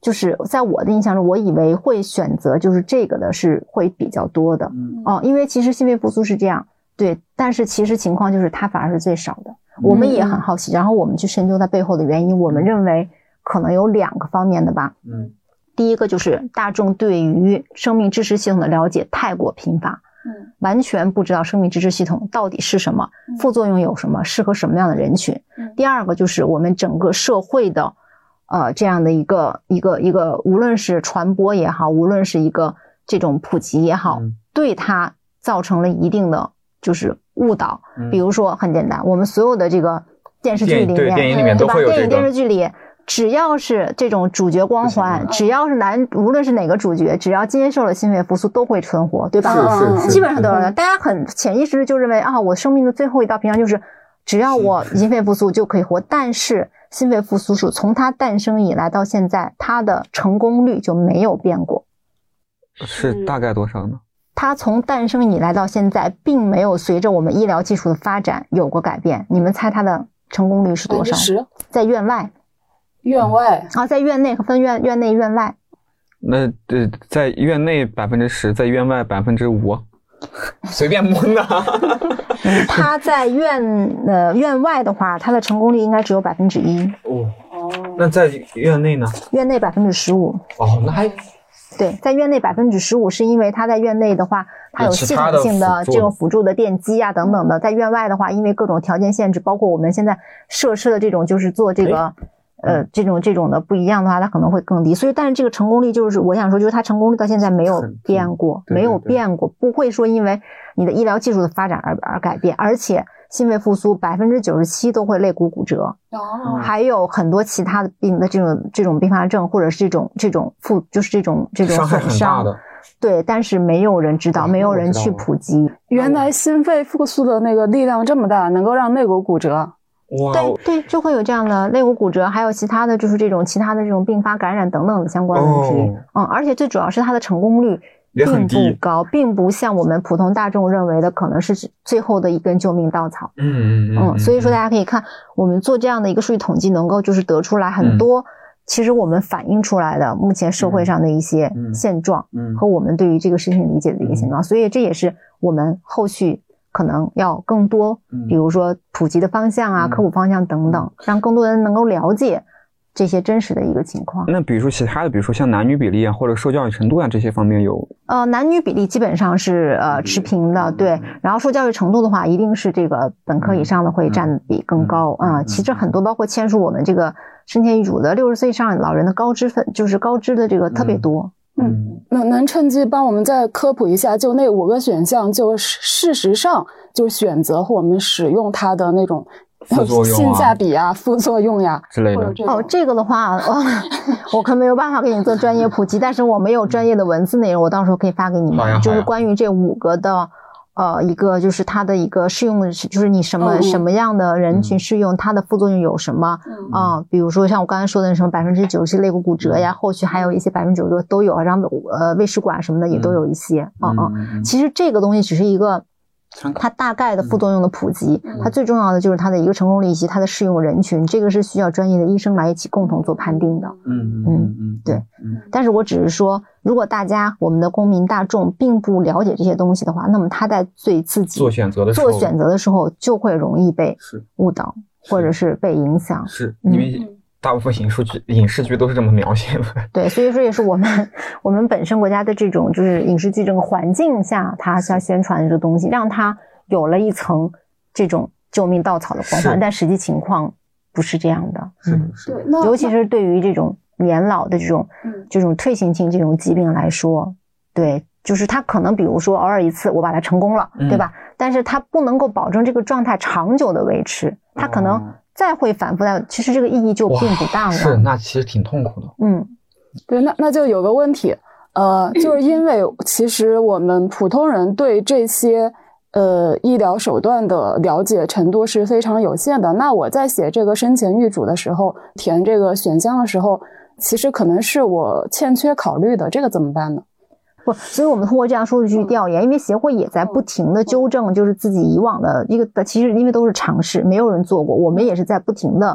就是在我的印象中，我以为会选择就是这个的是会比较多的因为其实心肺复苏是这样，对，但是其实情况就是它反而是最少的。我们也很好奇，然后我们去深究它背后的原因，我们认为可能有2个方面的吧。第一个就是大众对于生命支持系统的了解太过贫乏，完全不知道生命支持系统到底是什么，副作用有什么，适合什么样的人群。第二个就是我们整个社会的这样的一个无论是传播也好，无论是一个这种普及也好，对它造成了一定的就是误导。比如说很简单，我们所有的这个电视剧里面， 电影里面都会有这个， 电视剧里只要是这种主角光环，只要是无论是哪个主角，只要接受了心肺复苏都会存活，对吧？ 是基本上都有。大家很潜意识就认为我生命的最后一道屏障就是只要我心肺复苏就可以活。但是心肺复苏术从它诞生以来到现在，它的成功率就没有变过。 是大概多少呢？ 它从诞生以来到现在，并没有随着我们医疗技术的发展有过改变。你们猜它的成功率是多少？10%。在院外。 院外在院内分院内院外。 那在院内10%，在院外5%，随便蒙的。 他在院外的话，他的成功率应该只有1%。 那在院内呢？ 院内15%。 那还对，在院内15%，是因为他在院内的话，他有系统性的这种辅助的电机啊等等的。在院外的话，因为各种条件限制，包括我们现在设施的这种就是做这个这种的不一样的话，它可能会更低。所以但是这个成功率就是我想说，就是它成功率到现在没有变过，没有变过，不会说因为你的医疗技术的发展而改变。而且心肺复苏97%都会肋骨骨折，还有很多其他的病的这种并发症，或者是这种损伤的。对，但是没有人知道，没有人去普及。 原来心肺复苏的那个力量这么大，能够让肋骨骨折。 对，就会有这样的肋骨骨折，还有其他的就是其他的这种并发感染等等的相关问题。而且最主要是它的成功率并不高，并不像我们普通大众认为的可能是最后的一根救命稻草。所以说大家可以看，我们做这样的一个数据统计，能够就是得出来很多其实我们反映出来的目前社会上的一些现状和我们对于这个事情理解的一个现状。所以这也是我们后续可能要更多比如说普及的方向啊、科普方向等等，让更多人能够了解这些真实的一个情况。 那比如说其他的，比如说像男女比例啊，或者受教育程度啊，这些方面有男女比例基本上是持平的，对。然后受教育程度的话，一定是这个本科以上的会占比更高其实很多包括签署我们这个生前遗嘱的60岁以上老人的高知的这个特别多。 能趁机帮我们再科普一下，就那5个选项，就事实上就选择和我们使用它的那种性价比啊、副作用呀之类的。 这个的话，我可没有办法给你做专业普及，但是我们有专业的文字内容，我到时候可以发给你们，就是关于这5个的。一个就是它的一个适用的，就是你什么样的人群适用，它的副作用有什么比如说像我刚才说的什么97%肋骨骨折呀，后续还有一些90%多都有，然后胃食管什么的也都有一些其实这个东西只是一个它大概的副作用的普及，它最重要的就是它的一个成功率以及它的适用人群，这个是需要专业的医生来一起共同做判定的。对。但是我只是说，如果我们的公民大众并不了解这些东西的话，那么他在自己做选择的时候就会容易被误导或者是被影响。 是因为大部分影视剧都是这么描写的。 对，所以说也是我们本身国家的这种就是影视剧这个环境下，它要宣传的这个东西，让它有了一层这种救命稻草的光环，但实际情况不是这样的。 对， 尤其是对于这种年老的这种退行性这种疾病来说，对，就是它可能比如说偶尔一次我把它成功了，对吧？但是它不能够保证这个状态长久的维持，它可能再会反复的，其实这个意义就并不大了。 是，那其实挺痛苦的。 对，那就有个问题，就是因为其实我们普通人对这些医疗手段的了解程度是非常有限的。那我在写这个生前预嘱的时候，填这个选项的时候，其实可能是我欠缺考虑的，这个怎么办呢？ 所以我们通过这样数据调研，因为协会也在不停的纠正，就是自己以往的一个，其实因为都是尝试，没有人做过，我们也是在不停的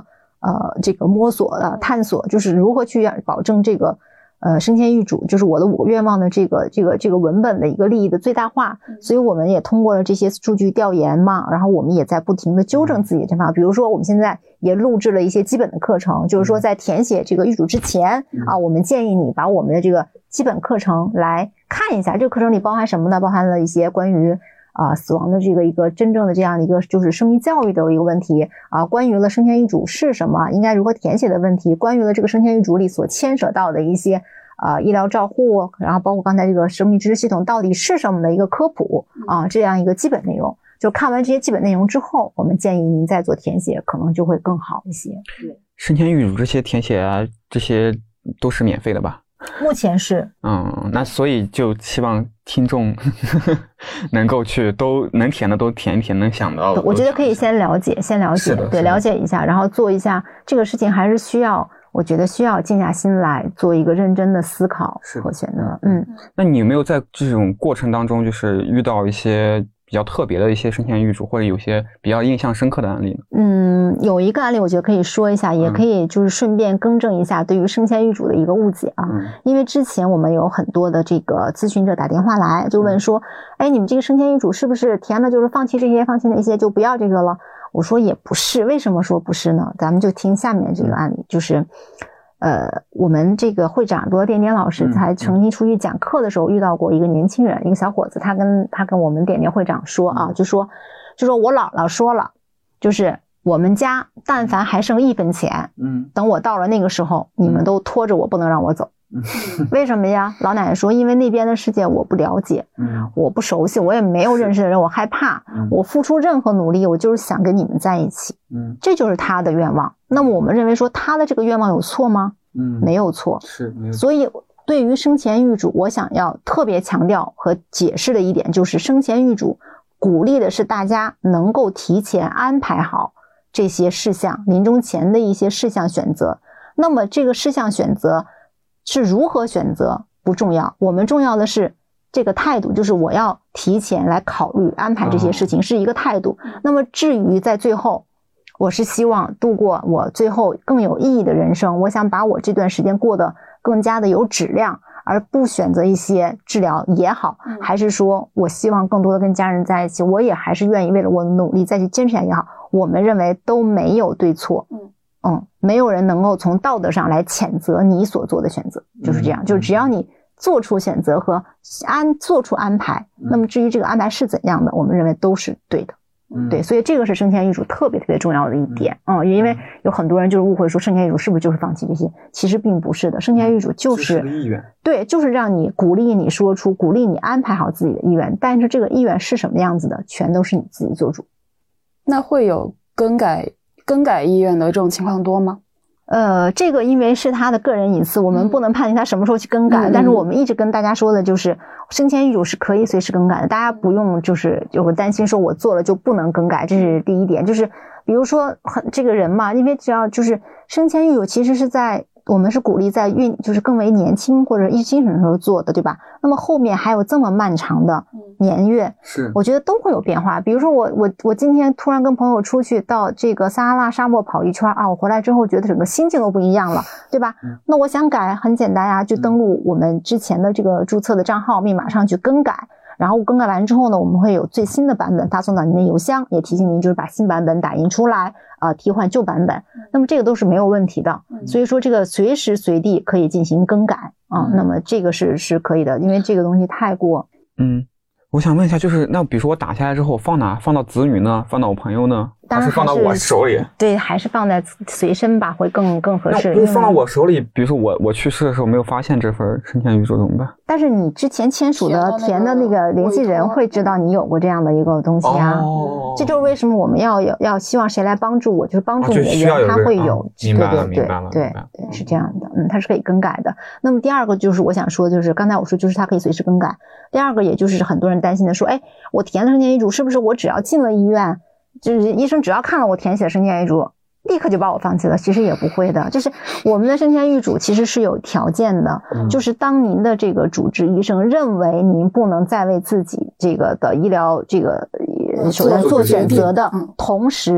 这个摸索的探索，就是如何去保证这个生前预嘱就是我的5个愿望的这个文本的一个利益的最大化。所以我们也通过了这些数据调研嘛，然后我们也在不停的纠正自己的想法。比如说我们现在也录制了一些基本的课程，就是说在填写这个预嘱之前啊，我们建议你把我们的这个基本课程来看一下。这个课程里包含什么呢？包含了一些关于死亡的这个一个真正的这样的一个就是生命教育的一个问题啊，关于了生前预嘱是什么，应该如何填写的问题，关于了这个生前预嘱里所牵扯到的一些医疗照护，然后包括刚才这个生命支持系统到底是什么的一个科普啊，这样一个基本内容。就看完这些基本内容之后，我们建议您再做填写，可能就会更好一些。对， 生前预嘱这些填写啊，这些都是免费的吧？ 目前是。 那所以就希望听众能够去都能填的都填一填，能想到的。 我觉得可以先了解，对，了解一下，然后做一下这个事情，还是需要，我觉得需要静下心来做一个认真的思考和选择。 那你有没有在这种过程当中，就是遇到一些比较特别的一些生前预嘱，或者有些比较印象深刻的案例呢？ 有一个案例我觉得可以说一下，也可以就是顺便更正一下对于生前预嘱的一个误解啊。因为之前我们有很多的这个咨询者打电话来就问说，你们这个生前预嘱是不是填的就是放弃这些放弃那些就不要这个了？我说也不是。为什么说不是呢？咱们就听下面这个案例，就是我们这个会长罗点点老师才曾经出去讲课的时候遇到过一个年轻人，一个小伙子，他跟我们点点会长说啊，就说我姥姥说了，就是我们家但凡还剩1分钱，等我到了那个时候，你们都拖着我不能让我走。为什么呀？老奶奶说，因为那边的世界我不了解，我不熟悉，我也没有认识的人，我害怕，我付出任何努力，我就是想跟你们在一起。这就是他的愿望。那么我们认为说他的这个愿望有错吗？没有错， 是没有错。 所以对于生前预嘱，我想要特别强调和解释的一点就是，生前预嘱鼓励的是大家能够提前安排好这些事项，临终前的一些事项选择。那么这个事项选择是如何选择不重要，我们重要的是这个态度，就是我要提前来考虑安排这些事情，是一个态度。那么至于在最后，我是希望度过我最后更有意义的人生，我想把我这段时间过得更加的有质量，而不选择一些治疗也好，还是说我希望更多的跟家人在一起，我也还是愿意为了我的努力再去坚持下也好，我们认为都没有对错。没有人能够从道德上来谴责你所做的选择，就是这样，就是只要你做出选择和做出安排，那么至于这个安排是怎样的，我们认为都是对的。对，所以这个是生前预嘱特别特别重要的一点。因为有很多人就是误会说生前预嘱是不是就是放弃这些，其实并不是的。生前预嘱就是意愿， 对，就是让你鼓励你说出，鼓励你安排好自己的意愿，但是这个意愿是什么样子的，全都是你自己做主。 那会有更改意愿的这种情况多吗？ 这个因为是他的个人隐私，我们不能判定他什么时候去更改，但是我们一直跟大家说的就是生前预嘱是可以随时更改的，大家不用就是有个担心说我做了就不能更改，这是第一点。就是比如说这个人嘛，因为只要就是生前预嘱其实是我们是鼓励在就是更为年轻或者精神的时候做的，对吧？那么后面还有这么漫长的年月，我觉得都会有变化。比如说我今天突然跟朋友出去到这个撒哈拉沙漠跑一圈啊，我回来之后觉得整个心情都不一样了，对吧？那我想改很简单呀，就登录我们之前的这个注册的账号密码上去更改。然后更改完之后呢，我们会有最新的版本发送到您的邮箱，也提醒您就是把新版本打印出来，替换旧版本。那么这个都是没有问题的，所以说这个随时随地可以进行更改啊。那么这个是可以的，因为这个东西太过。 我想问一下，就是那比如说我打下来之后放哪？放到子女呢？放到我朋友呢？ 当然还是放到我手里？ 对，还是放在随身吧，会更合适。 那不是放到我手里，比如说我去世的时候没有发现这份生前预嘱怎么办？ 但是你之前签署的填的那个联系人会知道你有过这样的一个东西啊。这就是为什么我们要希望谁来帮助我，就是帮助你的人，他会有。 明白了， 对，是这样的。它是可以更改的。那么第二个就是我想说，就是刚才我说就是它可以随时更改。第二个也就是很多人担心的说，我填了生前预嘱，是不是我只要进了医院，就是医生只要看了我填写的生前预嘱，立刻就把我放弃了？其实也不会的，就是我们的生前预嘱其实是有条件的，就是当您的这个主治医生认为您不能再为自己这个的医疗这个手段做选择的同时，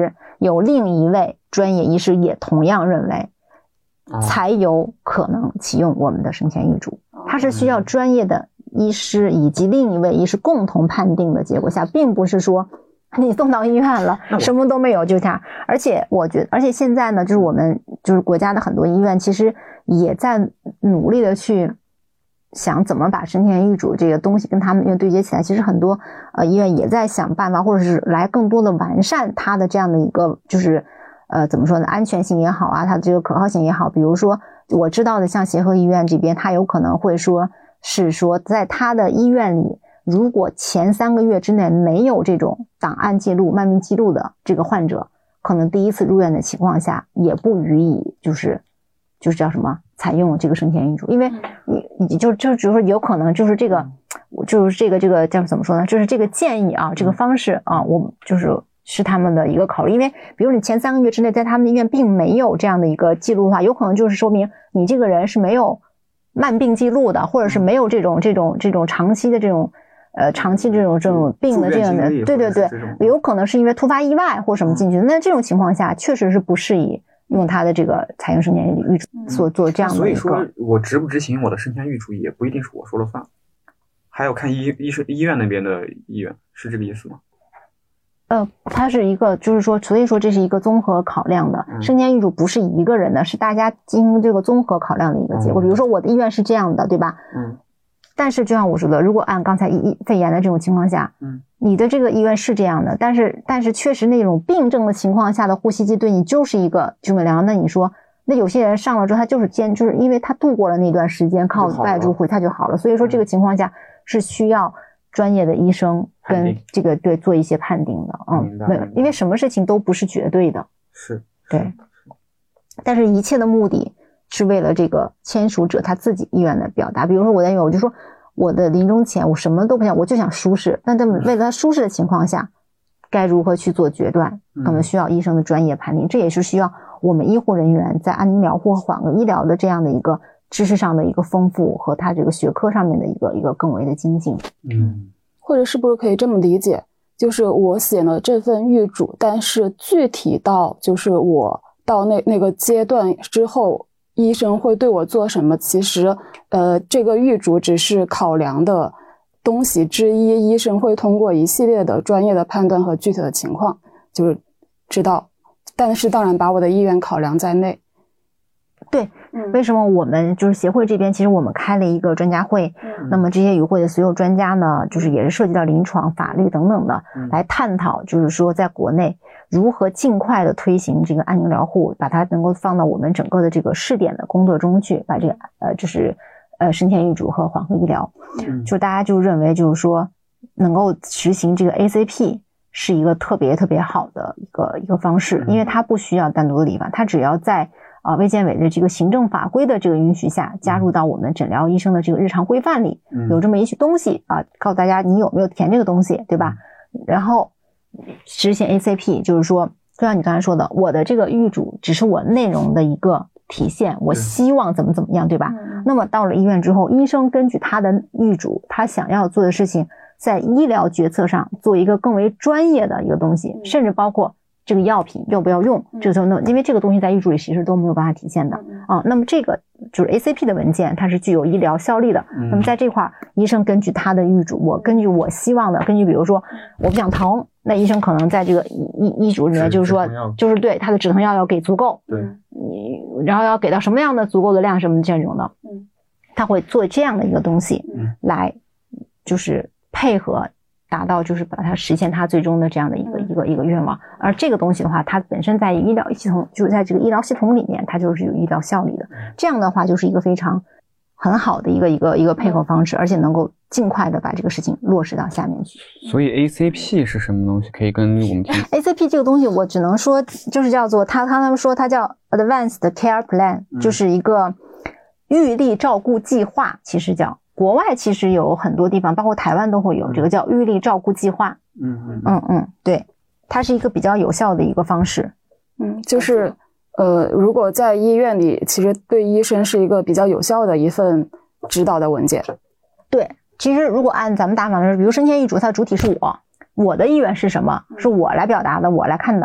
有另一位专业医师也同样认为，才有可能启用我们的生前预嘱。它是需要专业的医师以及另一位医师共同判定的结果下，并不是说你送到医院了什么都没有就这样。而且我觉得，而且现在呢，就是我们就是国家的很多医院其实也在努力的去想怎么把生前预嘱这个东西跟他们医院对接起来。其实很多医院也在想办法，或者是来更多的完善它的这样的一个就是怎么说呢，安全性也好啊，它的这个可靠性也好。比如说我知道的像协和医院这边，它有可能会说是说在它的医院里，如果前3个月之内没有这种档案记录、慢病记录的这个患者，可能第一次入院的情况下也不予以就是叫什么采用这个生前预嘱。因为你就比如说有可能就是这个叫怎么说呢，就是这个建议啊，这个方式啊，我是他们的一个考虑。因为比如你前3个月之内在他们的医院并没有这样的一个记录的话，有可能就是说明你这个人是没有慢病记录的，或者是没有这种长期的这种病的这样的，对，有可能是因为突发意外或什么进去的。那这种情况下确实是不适宜用他的这个采用生前预嘱所做这样的一个。 所以说我执不执行我的生前预嘱也不一定是我说了算，还要看医院那边的意愿，是这个意思吗？ 它是一个，就是说，所以说这是一个综合考量的。生前预嘱不是一个人的，是大家进行这个综合考量的一个结果。比如说我的意愿是这样的，对吧？但是就像我说的，如果按刚才肺炎的这种情况下，你的这个意愿是这样的，但是确实那种病症的情况下的呼吸机对你就是一个救命良。那你说，那有些人上了之后，他就是因为他度过了那段时间，靠外注会他就好了。所以说这个情况下是需要专业的医生跟这个对做一些判定的。因为什么事情都不是绝对的， 是对，但是一切的目的是为了这个签署者他自己意愿的表达。比如说我就说我的临终前我什么都不想，我就想舒适，但在为了他舒适的情况下该如何去做决断，可能需要医生的专业判定。这也是需要我们医护人员在安宁疗护和缓和医疗的这样的一个知识上的一个丰富和他这个学科上面的一个更为的精进。 或者是不是可以这么理解，就是我写了这份预嘱，但是具体到就是我到那个阶段之后医生会对我做什么，其实这个预嘱只是考量的东西之一，医生会通过一系列的专业的判断和具体的情况就是知道，但是当然把我的意愿考量在内。 对，为什么我们就是协会这边，其实我们开了一个专家会，那么这些与会的所有专家呢，就是也是涉及到临床、法律等等的，来探讨，就是说在国内如何尽快的推行这个安宁疗护，把它能够放到我们整个的这个试点的工作中去，把这个就是生前预嘱和缓和医疗，就大家就认为就是说能够实行这个 ACP 是一个特别特别好的一个方式，因为它不需要单独的立法，它只要在卫健委的这个行政法规的这个允许下，加入到我们诊疗医生的这个日常规范里，有这么一些东西啊，告诉大家你有没有填这个东西，对吧？然后实行 ACP， 就是说，就像你刚才说的，我的这个预嘱只是我内容的一个体现，我希望怎么样，对吧？那么到了医院之后，医生根据他的预嘱，他想要做的事情，在医疗决策上做一个更为专业的一个东西，甚至包括这个药品要不要用，这个因为这个东西在预嘱里其实都没有办法体现的啊。那么这个就是 ACP 的文件，它是具有医疗效力的。那么在这块医生根据他的预嘱，我根据我希望的，根据比如说我不想疼，那医生可能在这个医嘱里面就是说，就是对他的止疼药要给足够， 对， 然后要给到什么样的足够的量什么这种的，他会做这样的一个东西来就是配合达到就是把它实现它最终的这样的一个愿望。而这个东西的话，它本身在医疗系统，就是在这个医疗系统里面，它就是有医疗效力的。这样的话就是一个非常很好的一个配合方式，而且能够尽快的把这个事情落实到下面去。 所以 ACP 是什么东西？可以跟我们听 ACP 这个东西我只能说就是叫做他们说它叫 Advanced Care Plan，就是一个预立照顾计划，其实叫国外其实有很多地方，包括台湾都会有这个叫预立照顾计划。对，它是一个比较有效的一个方式。 就是如果在医院里，其实对医生是一个比较有效的一份指导的文件。 对，其实如果按咱们打法的，比如生前预嘱，它的主体是我的意愿是什么，是我来表达的，我来看的。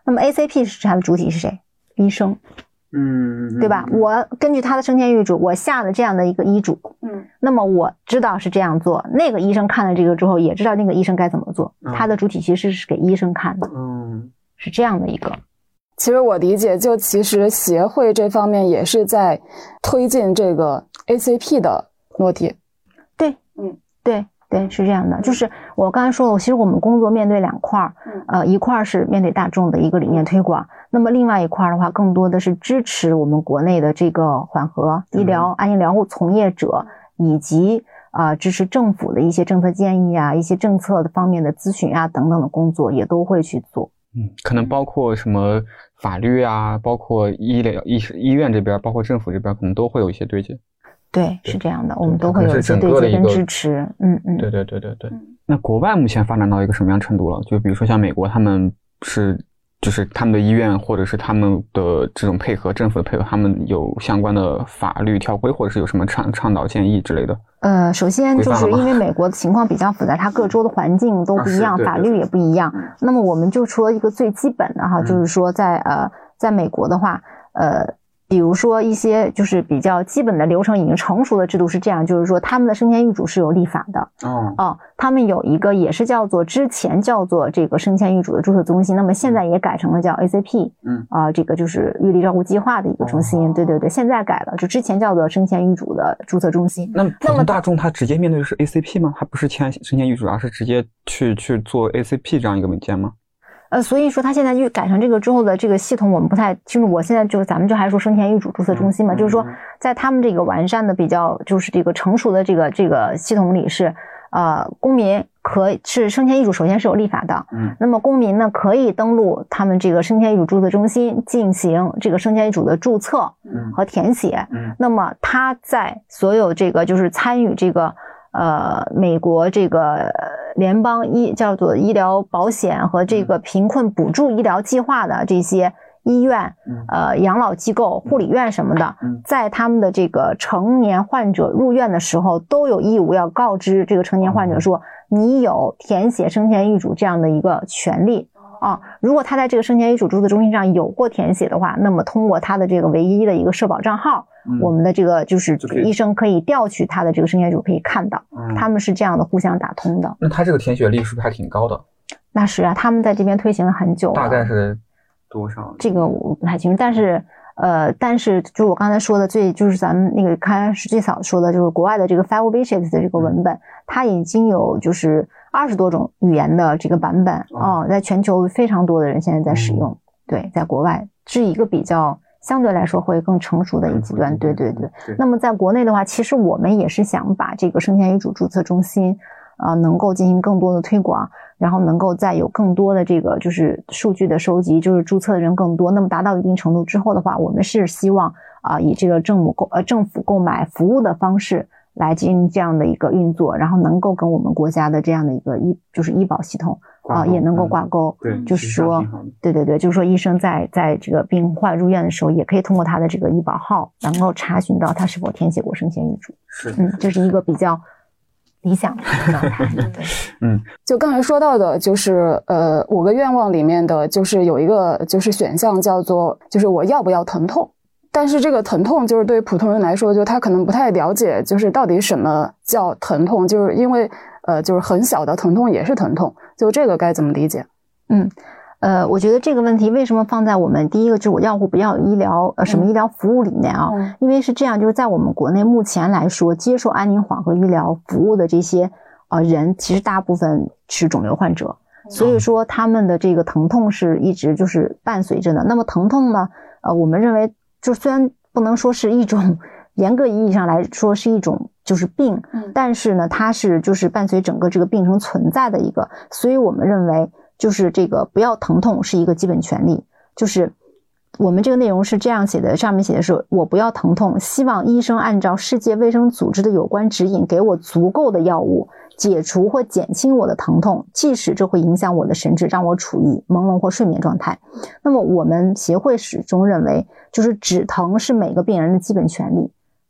那么 ACP 是它的主体是谁？医生，对吧？我根据他的生前预嘱，我下了这样的一个医嘱，那么我知道是这样做，那个医生看了这个之后也知道那个医生该怎么做，他的主体其实是给医生看的，是这样的一个。 其实我理解，就其实协会这方面也是在推进这个 ACP 的落地。 对，对，是这样的。就是我刚才说了，其实我们工作面对两块一块是面对大众的一个理念推广，那么另外一块的话，更多的是支持我们国内的这个缓和医疗、安宁疗护从业者，以及支持政府的一些政策建议啊、一些政策的方面的咨询啊等等的工作，也都会去做。 可能包括什么法律啊，包括医院这边，包括政府这边，可能都会有一些对接。 对，是这样的，我们都会有一些对接跟支持。 对。那国外目前发展到一个什么样程度了？就比如说像美国，他们就是他们的医院或者是他们的这种配合，政府的配合，他们有相关的法律条规，或者是有什么倡导建议之类的？ 首先就是因为美国的情况比较复杂，它各州的环境都不一样，法律也不一样。那么我们就说一个最基本的哈，就是说在美国的话，比如说一些就是比较基本的流程已经成熟的制度是这样，就是说他们的生前预嘱是有立法的。他们有一个也是之前叫做这个生前预嘱的注册中心，那么现在也改成了叫 ACP。这个就是预立照顾计划的一个中心。对，现在改了，就之前叫做生前预嘱的注册中心。 那普通大众他直接面对的是 ACP 吗？他不是签生前预嘱，而是直接去做 ACP 这样一个文件吗？ 所以说他现在就改成这个之后的这个系统我们不太清楚，我现在咱们就还说生前预嘱注册中心嘛，就是说在他们这个完善的比较就是这个成熟的这个系统里是公民是生前预嘱首先是有立法的，那么公民呢可以登录他们这个生前预嘱注册中心进行这个生前预嘱的注册和填写，那么他在所有这个就是参与这个美国这个联邦叫做医疗保险和这个贫困补助医疗计划的这些医院、养老机构、护理院什么的，在他们的这个成年患者入院的时候，都有义务要告知这个成年患者说，你有填写生前预嘱这样的一个权利。如果他在这个生前预嘱注册中心上有过填写的话，那么通过他的这个唯一的一个社保账号，我们的这个就是医生可以调取他的这个生前预嘱可以看到，他们是这样的互相打通的。 那他这个填写率是不是还挺高的？ 那是啊，他们在这边推行了很久了。 大概是多少？ 这个我不太清楚，但是就是我刚才说的就是咱们那个开始最早说的就是国外的这个 Five Wishes 的这个文本，它已经有就是20多种语言的这个版本在全球非常多的人现在在使用。对，在国外是一个比较相对来说会更成熟的一阶段。对。那么在国内的话，其实我们也是想把这个生前预嘱注册中心能够进行更多的推广，然后能够再有更多的这个就是数据的收集，就是注册的人更多，那么达到一定程度之后的话，我们是希望以这个政府购买服务的方式来进行这样的一个运作，然后能够跟我们国家的这样的一个就是医保系统也能够挂钩。就是说对，就是说医生在这个病患入院的时候，也可以通过他的这个医保号能够查询到他是否填写过生前预嘱。这是一个比较理想的状态。 就刚才说到的就是5个愿望里面的就是有一个就是选项叫做就是我要不要疼痛，但是这个疼痛就是对普通人来说，就他可能不太了解就是到底什么叫疼痛，就是因为就是很小的疼痛也是疼痛，就这个该怎么理解？ 我觉得这个问题为什么放在我们第一个就是我要或不要医疗什么医疗服务里面因为是这样，就是在我们国内目前来说，接受安宁缓和医疗服务的这些人，其实大部分是肿瘤患者，所以说他们的这个疼痛是一直就是伴随着的。那么疼痛呢，我们认为就虽然不能说是一种严格意义上来说是一种就是病，但是呢，它是就是伴随整个这个病程存在的一个，所以我们认为就是这个不要疼痛是一个基本权利。就是我们这个内容是这样写的，上面写的是我不要疼痛，希望医生按照世界卫生组织的有关指引给我足够的药物，解除或减轻我的疼痛，即使这会影响我的神志，让我处于朦胧或睡眠状态。那么我们协会始终认为就是止疼是每个病人的基本权利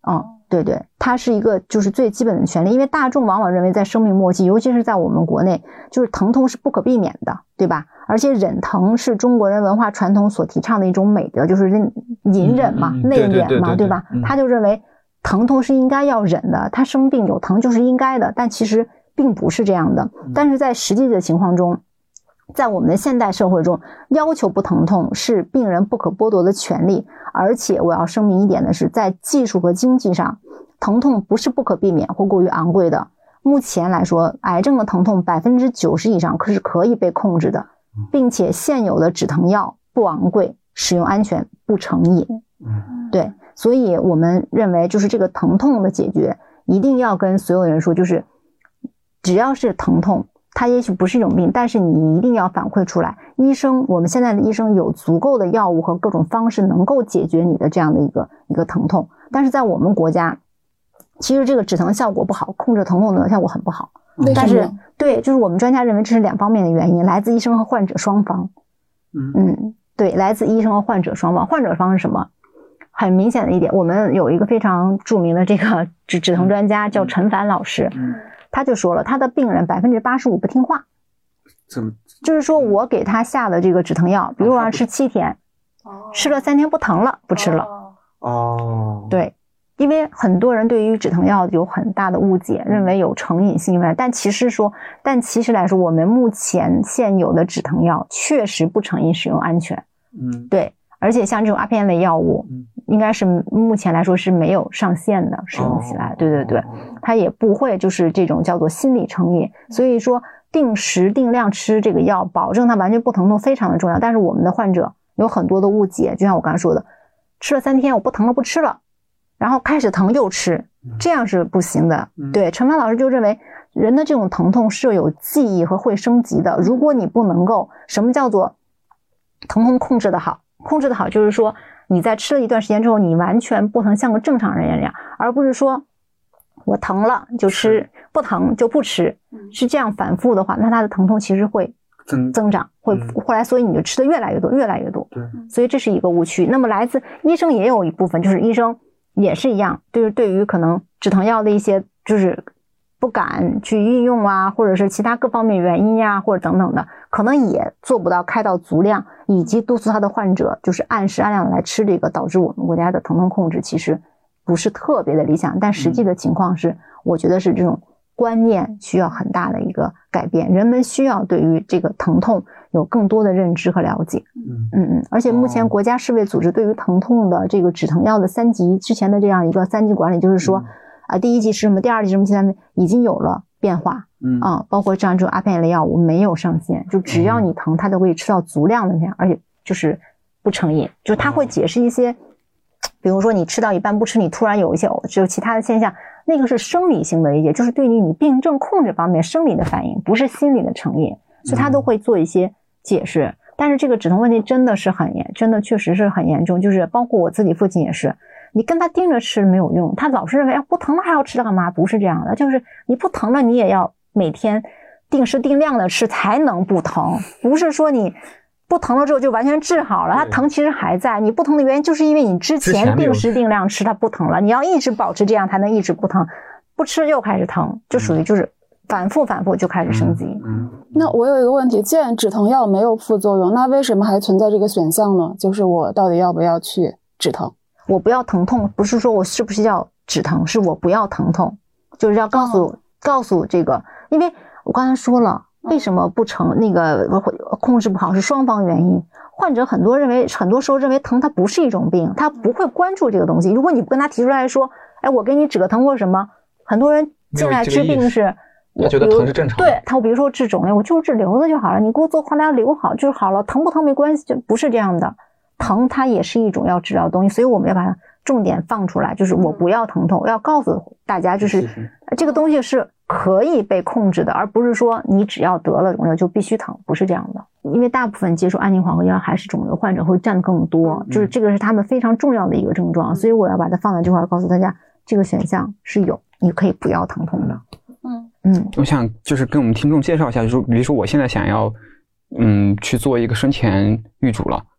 对对，它是一个就是最基本的权利，因为大众往往认为在生命末期，尤其是在我们国内，就是疼痛是不可避免的，对吧？而且忍疼是中国人文化传统所提倡的一种美德，就是隐忍嘛，内敛嘛，对吧？他就认为疼痛是应该要忍的，他生病有疼就是应该的，但其实并不是这样的。但是在实际的情况中，在我们的现代社会中，要求不疼痛是病人不可剥夺的权利。而且我要声明一点的是，在技术和经济上，疼痛不是不可避免或过于昂贵的。目前来说，癌症的疼痛90%以上是可以被控制的，并且现有的止疼药不昂贵，使用安全，不成瘾。对，所以我们认为就是这个疼痛的解决一定要跟所有人说，就是只要是疼痛，它也许不是一种病，但是你一定要反馈出来。我们现在的医生有足够的药物和各种方式能够解决你的这样的一个疼痛，但是在我们国家，其实这个止疼效果不好，控制疼痛的效果很不好。但是对，就是我们专家认为这是两方面的原因，来自医生和患者双方。对，来自医生和患者双方。患者方是什么？很明显的一点，我们有一个非常著名的这个止疼专家叫陈凡老师，他就说了，他的病人85%不听话。就是说我给他下的这个止疼药，比如我让吃7天，吃了3天不疼了，不吃了。对，因为很多人对于止疼药有很大的误解，认为有成瘾性，但其实来说，我们目前现有的止疼药确实不成瘾，使用安全。对，而且像这种阿片类药物，应该是目前来说是没有上限的，使用起来。对，它也不会就是这种叫做心理成瘾。所以说定时定量吃这个药，保证它完全不疼痛非常的重要。但是我们的患者有很多的误解，就像我刚才说的，吃了3天我不疼了不吃了，然后开始疼又吃，这样是不行的。对，陈凡老师就认为人的这种疼痛是有记忆和会升级的。如果你不能够，什么叫做疼痛控制的好？控制的好就是说你在吃了一段时间之后，你完全不疼，像个正常人一样，而不是说我疼了就吃，不疼就不吃，是这样反复的话，那它的疼痛其实会增长，后来所以你就吃的越来越多越来越多。所以这是一个误区。那么来自医生也有一部分，就是医生也是一样，就是对于可能止疼药的一些就是不敢去运用啊，或者是其他各方面原因呀，或者等等的，可能也做不到开到足量，以及督促他的患者就是按时按量的来吃这个，导致我们国家的疼痛控制其实不是特别的理想。但实际的情况是，我觉得是这种观念需要很大的一个改变，人们需要对于这个疼痛有更多的认知和了解。而且目前国家世卫组织对于疼痛的这个止疼药的3级之前的这样一个3级管理，就是说第1级是什么，第2级什么，第3级已经有了变化。包括这样这种阿片类药物没有上限，就只要你疼，它都可以吃到足量的那样，而且就是不成瘾。就它会解释一些，比如说你吃到一半不吃，你突然有一些就其他的现象，那个是生理性的理解，就是对于你病症控制方面生理的反应，不是心理的成瘾，所以它都会做一些解释。但是这个止疼问题真的确实是很严重，就是包括我自己父亲也是，你跟他盯着吃没有用，他老是认为不疼了还要吃它干嘛？不是这样的，就是你不疼了，你也要每天定时定量的吃才能不疼，不是说你不疼了之后就完全治好了，它疼其实还在，你不疼的原因就是因为你之前定时定量吃它不疼了，你要一直保持这样才能一直不疼，不吃又开始疼，就属于就是反复就开始升级。 那我有一个问题，既然止疼药没有副作用，那为什么还存在这个选项呢？就是我到底要不要去止疼？ 我不要疼痛，不是说我是不是要止疼，是我不要疼痛，就是要告诉这个，因为我刚才说了，为什么不成那个控制不好是双方原因。患者很多时候认为疼它不是一种病，他不会关注这个东西。如果你不跟他提出来说，我给你止个疼或者什么，很多人进来治病是他觉得疼是正常的。 对，他比如说治肿瘤，我就是治瘤子就好了，你给我做化疗瘤好就是好了，疼不疼没关系，就不是这样的。疼它也是一种要治疗的东西，所以我们要把它重点放出来，就是我不要疼痛，要告诉大家，就是这个东西是可以被控制的，而不是说你只要得了肿瘤就必须疼，不是这样的。因为大部分接受安宁缓和药还是肿瘤患者会占更多，就是这个是他们非常重要的一个症状，所以我要把它放在这块，告诉大家这个选项是有，你可以不要疼痛的。 我想就是跟我们听众介绍一下，就是比如说我现在想要去做一个生前预嘱了，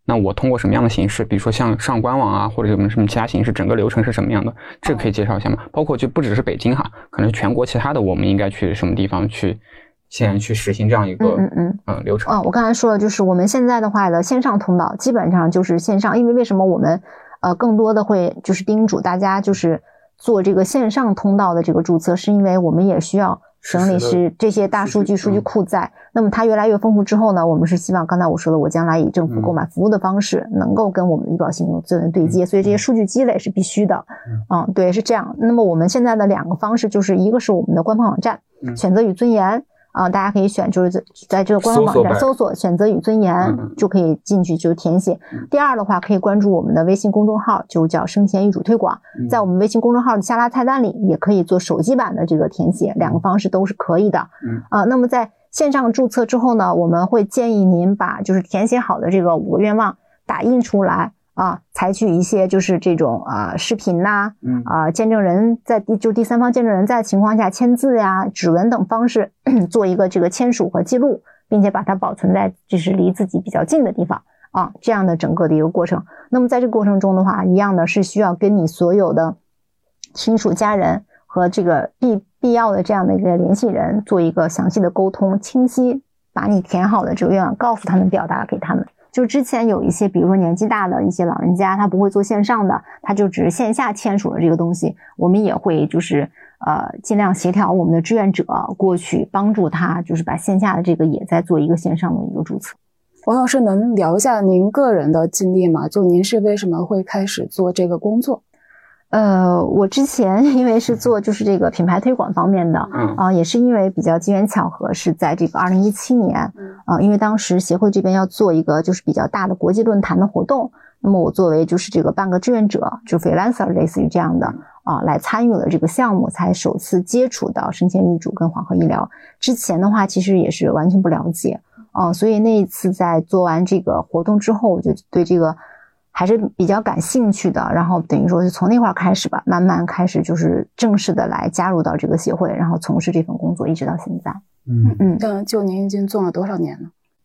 那我通过什么样的形式，比如说像上官网啊，或者什么其他形式，整个流程是什么样的，这个可以介绍一下吗？包括就不只是北京哈，可能全国其他的我们应该去什么地方去现在去实行这样一个流程。 我刚才说了，就是我们现在的话的线上通道基本上就是线上，因为为什么我们更多的会就是叮嘱大家就是做这个线上通道的这个注册，是因为我们也需要整理是这些大数据库在，那么它越来越丰富之后呢，我们是希望刚才我说的，我将来以政府购买服务的方式能够跟我们的医保系统做对接，所以这些数据积累是必须的。对，是这样。那么我们现在的2个方式，就是一个是我们的官方网站，选择与尊严。大家可以选，就是在这个官方网站搜索选择与尊严就可以进去就填写。第二的话，可以关注我们的微信公众号，就叫生前遗嘱推广，在我们微信公众号的下拉菜单里也可以做手机版的这个填写，2个方式都是可以的。那么在线上注册之后呢，我们会建议您把就是填写好的这个5个愿望打印出来采取一些就是这种视频呐见证人在就第三方见证人在情况下签字呀、指纹等方式做一个这个签署和记录，并且把它保存在就是离自己比较近的地方这样的整个的一个过程。那么在这个过程中的话，一样的是需要跟你所有的亲属家人和这个必要的这样的一个联系人做一个详细的沟通，清晰把你填好的这个愿望告诉他们，表达给他们。就之前有一些比如说年纪大的一些老人家，他不会做线上的，他就只是线下签署了这个东西，我们也会就是尽量协调我们的志愿者过去帮助他，就是把线下的这个也在做一个线上的一个注册。 王老师能聊一下您个人的经历吗？就您是为什么会开始做这个工作？ 我之前因为是做就是这个品牌推广方面的，也是因为比较机缘巧合，是在这个2017年，因为当时协会这边要做一个就是比较大的国际论坛的活动，那么我作为就是这个半个志愿者，就 freelancer 类似于这样的来参与了这个项目，才首次接触到生前遗嘱跟黄河医疗。之前的话其实也是完全不了解，所以那一次在做完这个活动之后，我就对这个还是比较感兴趣的，然后等于说是从那块开始吧，慢慢开始就是正式的来加入到这个协会，然后从事这份工作一直到现在。 就您已经做了多少年了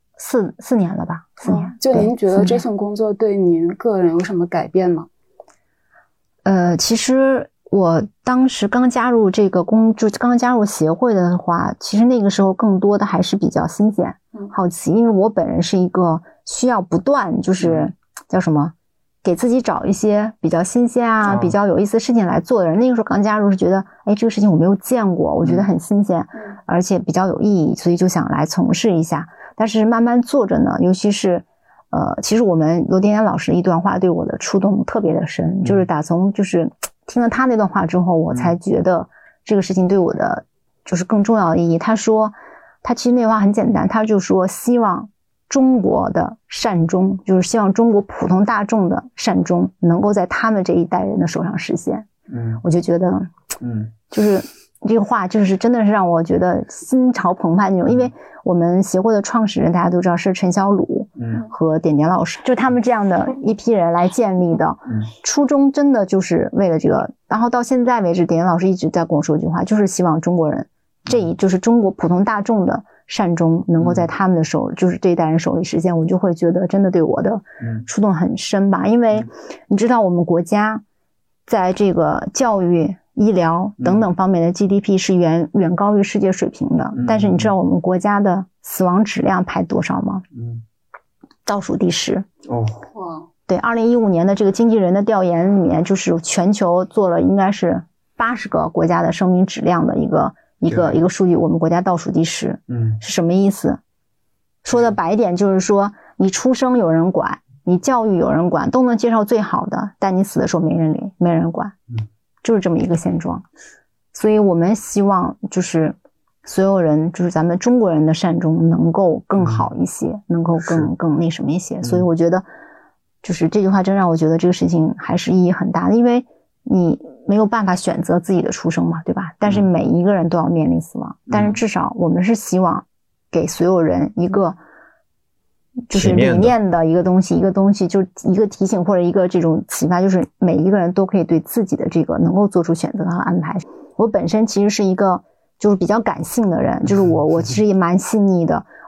？4年了吧，4年。 就您觉得这份工作对您个人有什么改变吗？ 其实我当时刚加入这个就刚加入协会的话，其实那个时候更多的还是比较新鲜、好奇，因为我本人是一个需要不断就是叫什么给自己找一些比较新鲜比较有意思的事情来做的人。那个时候刚加入是觉得这个事情我没有见过，我觉得很新鲜，而且比较有意义，所以就想来从事一下。但是慢慢做着呢，尤其是其实我们罗点点老师的一段话对我的触动特别的深，就是打从就是听了他那段话之后，我才觉得这个事情对我的就是更重要的意义。他说他其实那话很简单，他就说希望中国的善终，就是希望中国普通大众的善终能够在他们这一代人的手上实现。我就觉得就是这个话就是真的是让我觉得心潮澎湃那种。因为我们协会的创始人大家都知道是陈小鲁和点点老师，就他们这样的一批人来建立的，初衷真的就是为了这个。然后到现在为止，点点老师一直在跟我说一句话，就是希望中国人就是中国普通大众的善终能够在他们的手，就是这一代人手里实现。我就会觉得真的对我的触动很深吧。因为你知道我们国家在这个教育、医疗等等方面的 GDP 是远高于世界水平的，但是你知道我们国家的死亡质量排多少吗？倒数第10。对，2015年的这个经纪人的调研里面，就是全球做了应该是80个国家的生命质量的一个数据，我们国家倒数第10。是什么意思？说的白一点就是说，你出生有人管，你教育有人管，都能介绍最好的，但你死的时候没人管，就是这么一个现状。所以我们希望就是所有人，就是咱们中国人的善终能够更好一些，能够更那什么一些。所以我觉得就是这句话真让我觉得这个事情还是意义很大的，因为你没有办法选择自己的出生嘛，对吧？但是每一个人都要面临死亡，但是至少我们是希望给所有人一个就是理念的一个东西，就是一个提醒或者一个这种启发，就是每一个人都可以对自己的这个能够做出选择和安排。我本身其实是一个就是比较感性的人，就是我其实也蛮细腻的，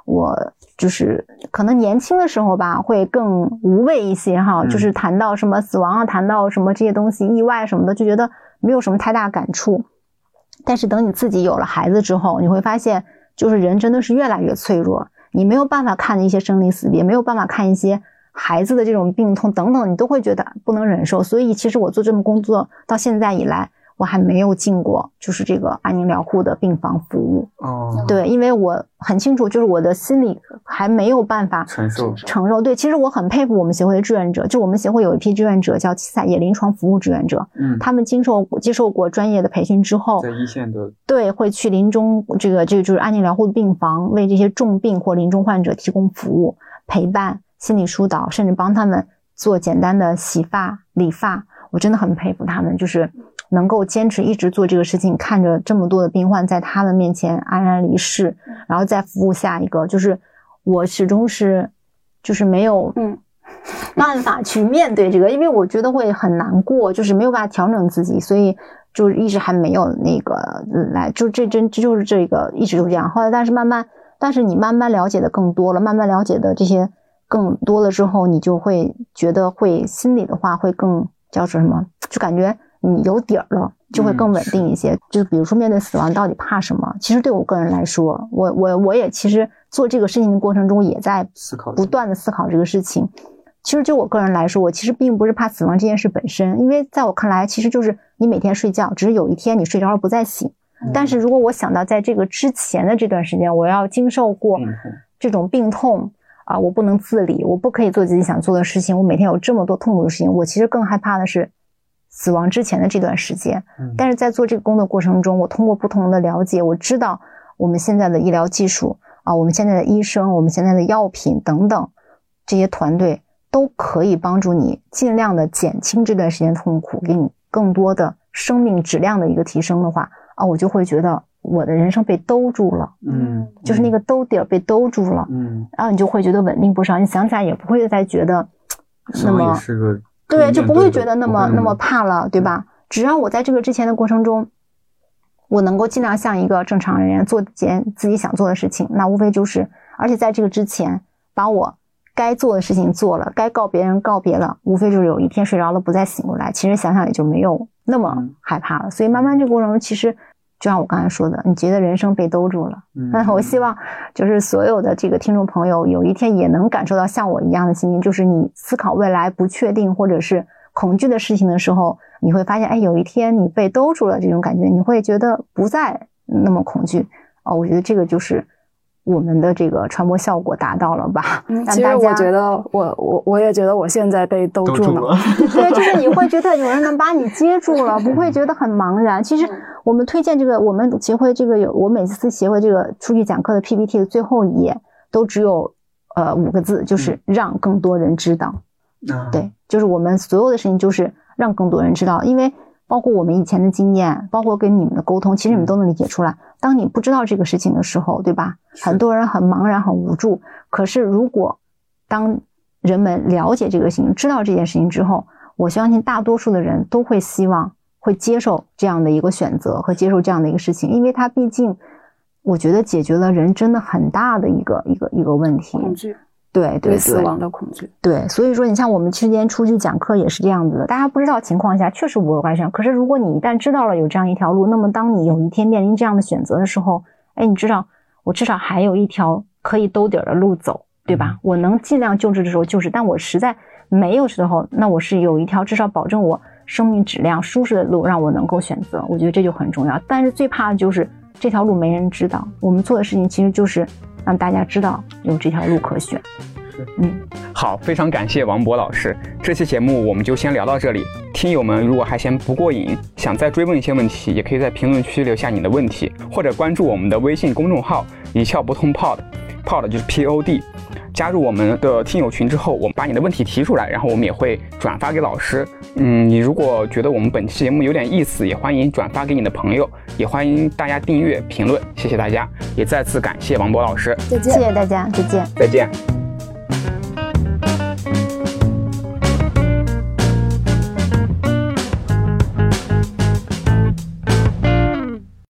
我就是可能年轻的时候吧，会更无畏一些哈，就是谈到什么死亡啊，谈到什么这些东西，意外什么的，就觉得没有什么太大感触。但是等你自己有了孩子之后，你会发现，就是人真的是越来越脆弱，你没有办法看一些生离死别，没有办法看一些孩子的这种病痛等等，你都会觉得不能忍受。所以其实我做这么工作到现在以来，我还没有进过就是这个安宁疗护的病房服务。对，因为我很清楚，就是我的心里还没有办法承受。对，其实我很佩服我们协会的志愿者，就我们协会有一批志愿者叫七彩野临床服务志愿者，他们接受过专业的培训之后， 在一线的， 对，会去临终这个就是安宁疗护的病房，为这些重病或临终患者提供服务、陪伴、心理疏导，甚至帮他们做简单的洗发、理发。我真的很佩服他们，就是能够坚持一直做这个事情，看着这么多的病患在他们面前安然离世，然后再服务下一个。就是我始终是就是没有办法去面对这个，因为我觉得会很难过，就是没有办法调整自己，所以就一直还没有那个来，就是这个一直就这样。后来但是你慢慢了解的更多了，慢慢了解的这些更多了之后，你就会觉得会心里的话会更叫做什么，就感觉你有底儿了，就会更稳定一些。就比如说面对死亡到底怕什么，其实对我个人来说，我也其实做这个事情的过程中也在不断的思考这个事情。其实就我个人来说，我其实并不是怕死亡这件事本身，因为在我看来其实就是你每天睡觉，只是有一天你睡着了不再醒。但是如果我想到在这个之前的这段时间我要经受过这种病痛啊，我不能自理，我不可以做自己想做的事情，我每天有这么多痛苦的事情，我其实更害怕的是死亡之前的这段时间。但是在做这个工作过程中，我通过不同的了解，我知道我们现在的医疗技术啊，我们现在的医生，我们现在的药品等等，这些团队都可以帮助你尽量的减轻这段时间痛苦，给你更多的生命质量的一个提升的话啊，我就会觉得我的人生被兜住了，就是那个兜底儿被兜住了，然后你就会觉得稳定不少，你想起来也不会再觉得那么对，就不会觉得那么怕了，对吧？只要我在这个之前的过程中，我能够尽量像一个正常人做件自己想做的事情，那无非就是，而且在这个之前把我该做的事情做了，该告别人告别了，无非就是有一天睡着了不再醒过来，其实想想也就没有那么害怕了。所以慢慢这个过程中，其实就像我刚才说的，你觉得人生被兜住了。我希望就是所有的这个听众朋友有一天也能感受到像我一样的心情，就是你思考未来不确定或者是恐惧的事情的时候，你会发现，哎，有一天你被兜住了，这种感觉你会觉得不再那么恐惧。我觉得这个就是我们的这个传播效果达到了吧。 其实我觉得我也觉得我现在被兜住了。 对，就是你会觉得有人能把你接住了，不会觉得很茫然。其实我们推荐这个，我们协会这个我每次协会这个出去讲课的 PPT 的最后一页都只有5个字，就是让更多人知道。对，就是我们所有的事情就是让更多人知道，因为包括我们以前的经验，包括跟你们的沟通，其实你们都能理解出来。当你不知道这个事情的时候，对吧？很多人很茫然很无助，可是如果当人们了解这个事情，知道这件事情之后，我相信大多数的人都会希望会接受这样的一个选择和接受这样的一个事情，因为它毕竟我觉得解决了人真的很大的一个问题， 恐惧。 对死亡的恐惧。 对，所以说你像我们之前出去讲课也是这样子的，大家不知道情况下确实无关上，可是如果你一旦知道了有这样一条路，那么当你有一天面临这样的选择的时候，哎，你知道我至少还有一条可以兜底的路走，对吧？我能尽量救治的时候救治，但我实在没有时候，那我是有一条至少保证我生命质量舒适的路让我能够选择，我觉得这就很重要。但是最怕的就是这条路没人知道，我们做的事情其实就是让大家知道有这条路可选。 好，非常感谢王博老师。这期节目我们就先聊到这里。听友们如果还嫌不过瘾，想再追问一些问题，也可以在评论区留下你的问题，或者关注我们的微信公众号一窍不通 pod 就是 POD。加入我们的听友群之后，我们把你的问题提出来，然后我们也会转发给老师。你如果觉得我们本期节目有点意思，也欢迎转发给你的朋友，也欢迎大家订阅评论，谢谢大家，也再次感谢王博老师。 再见，谢谢大家，再见。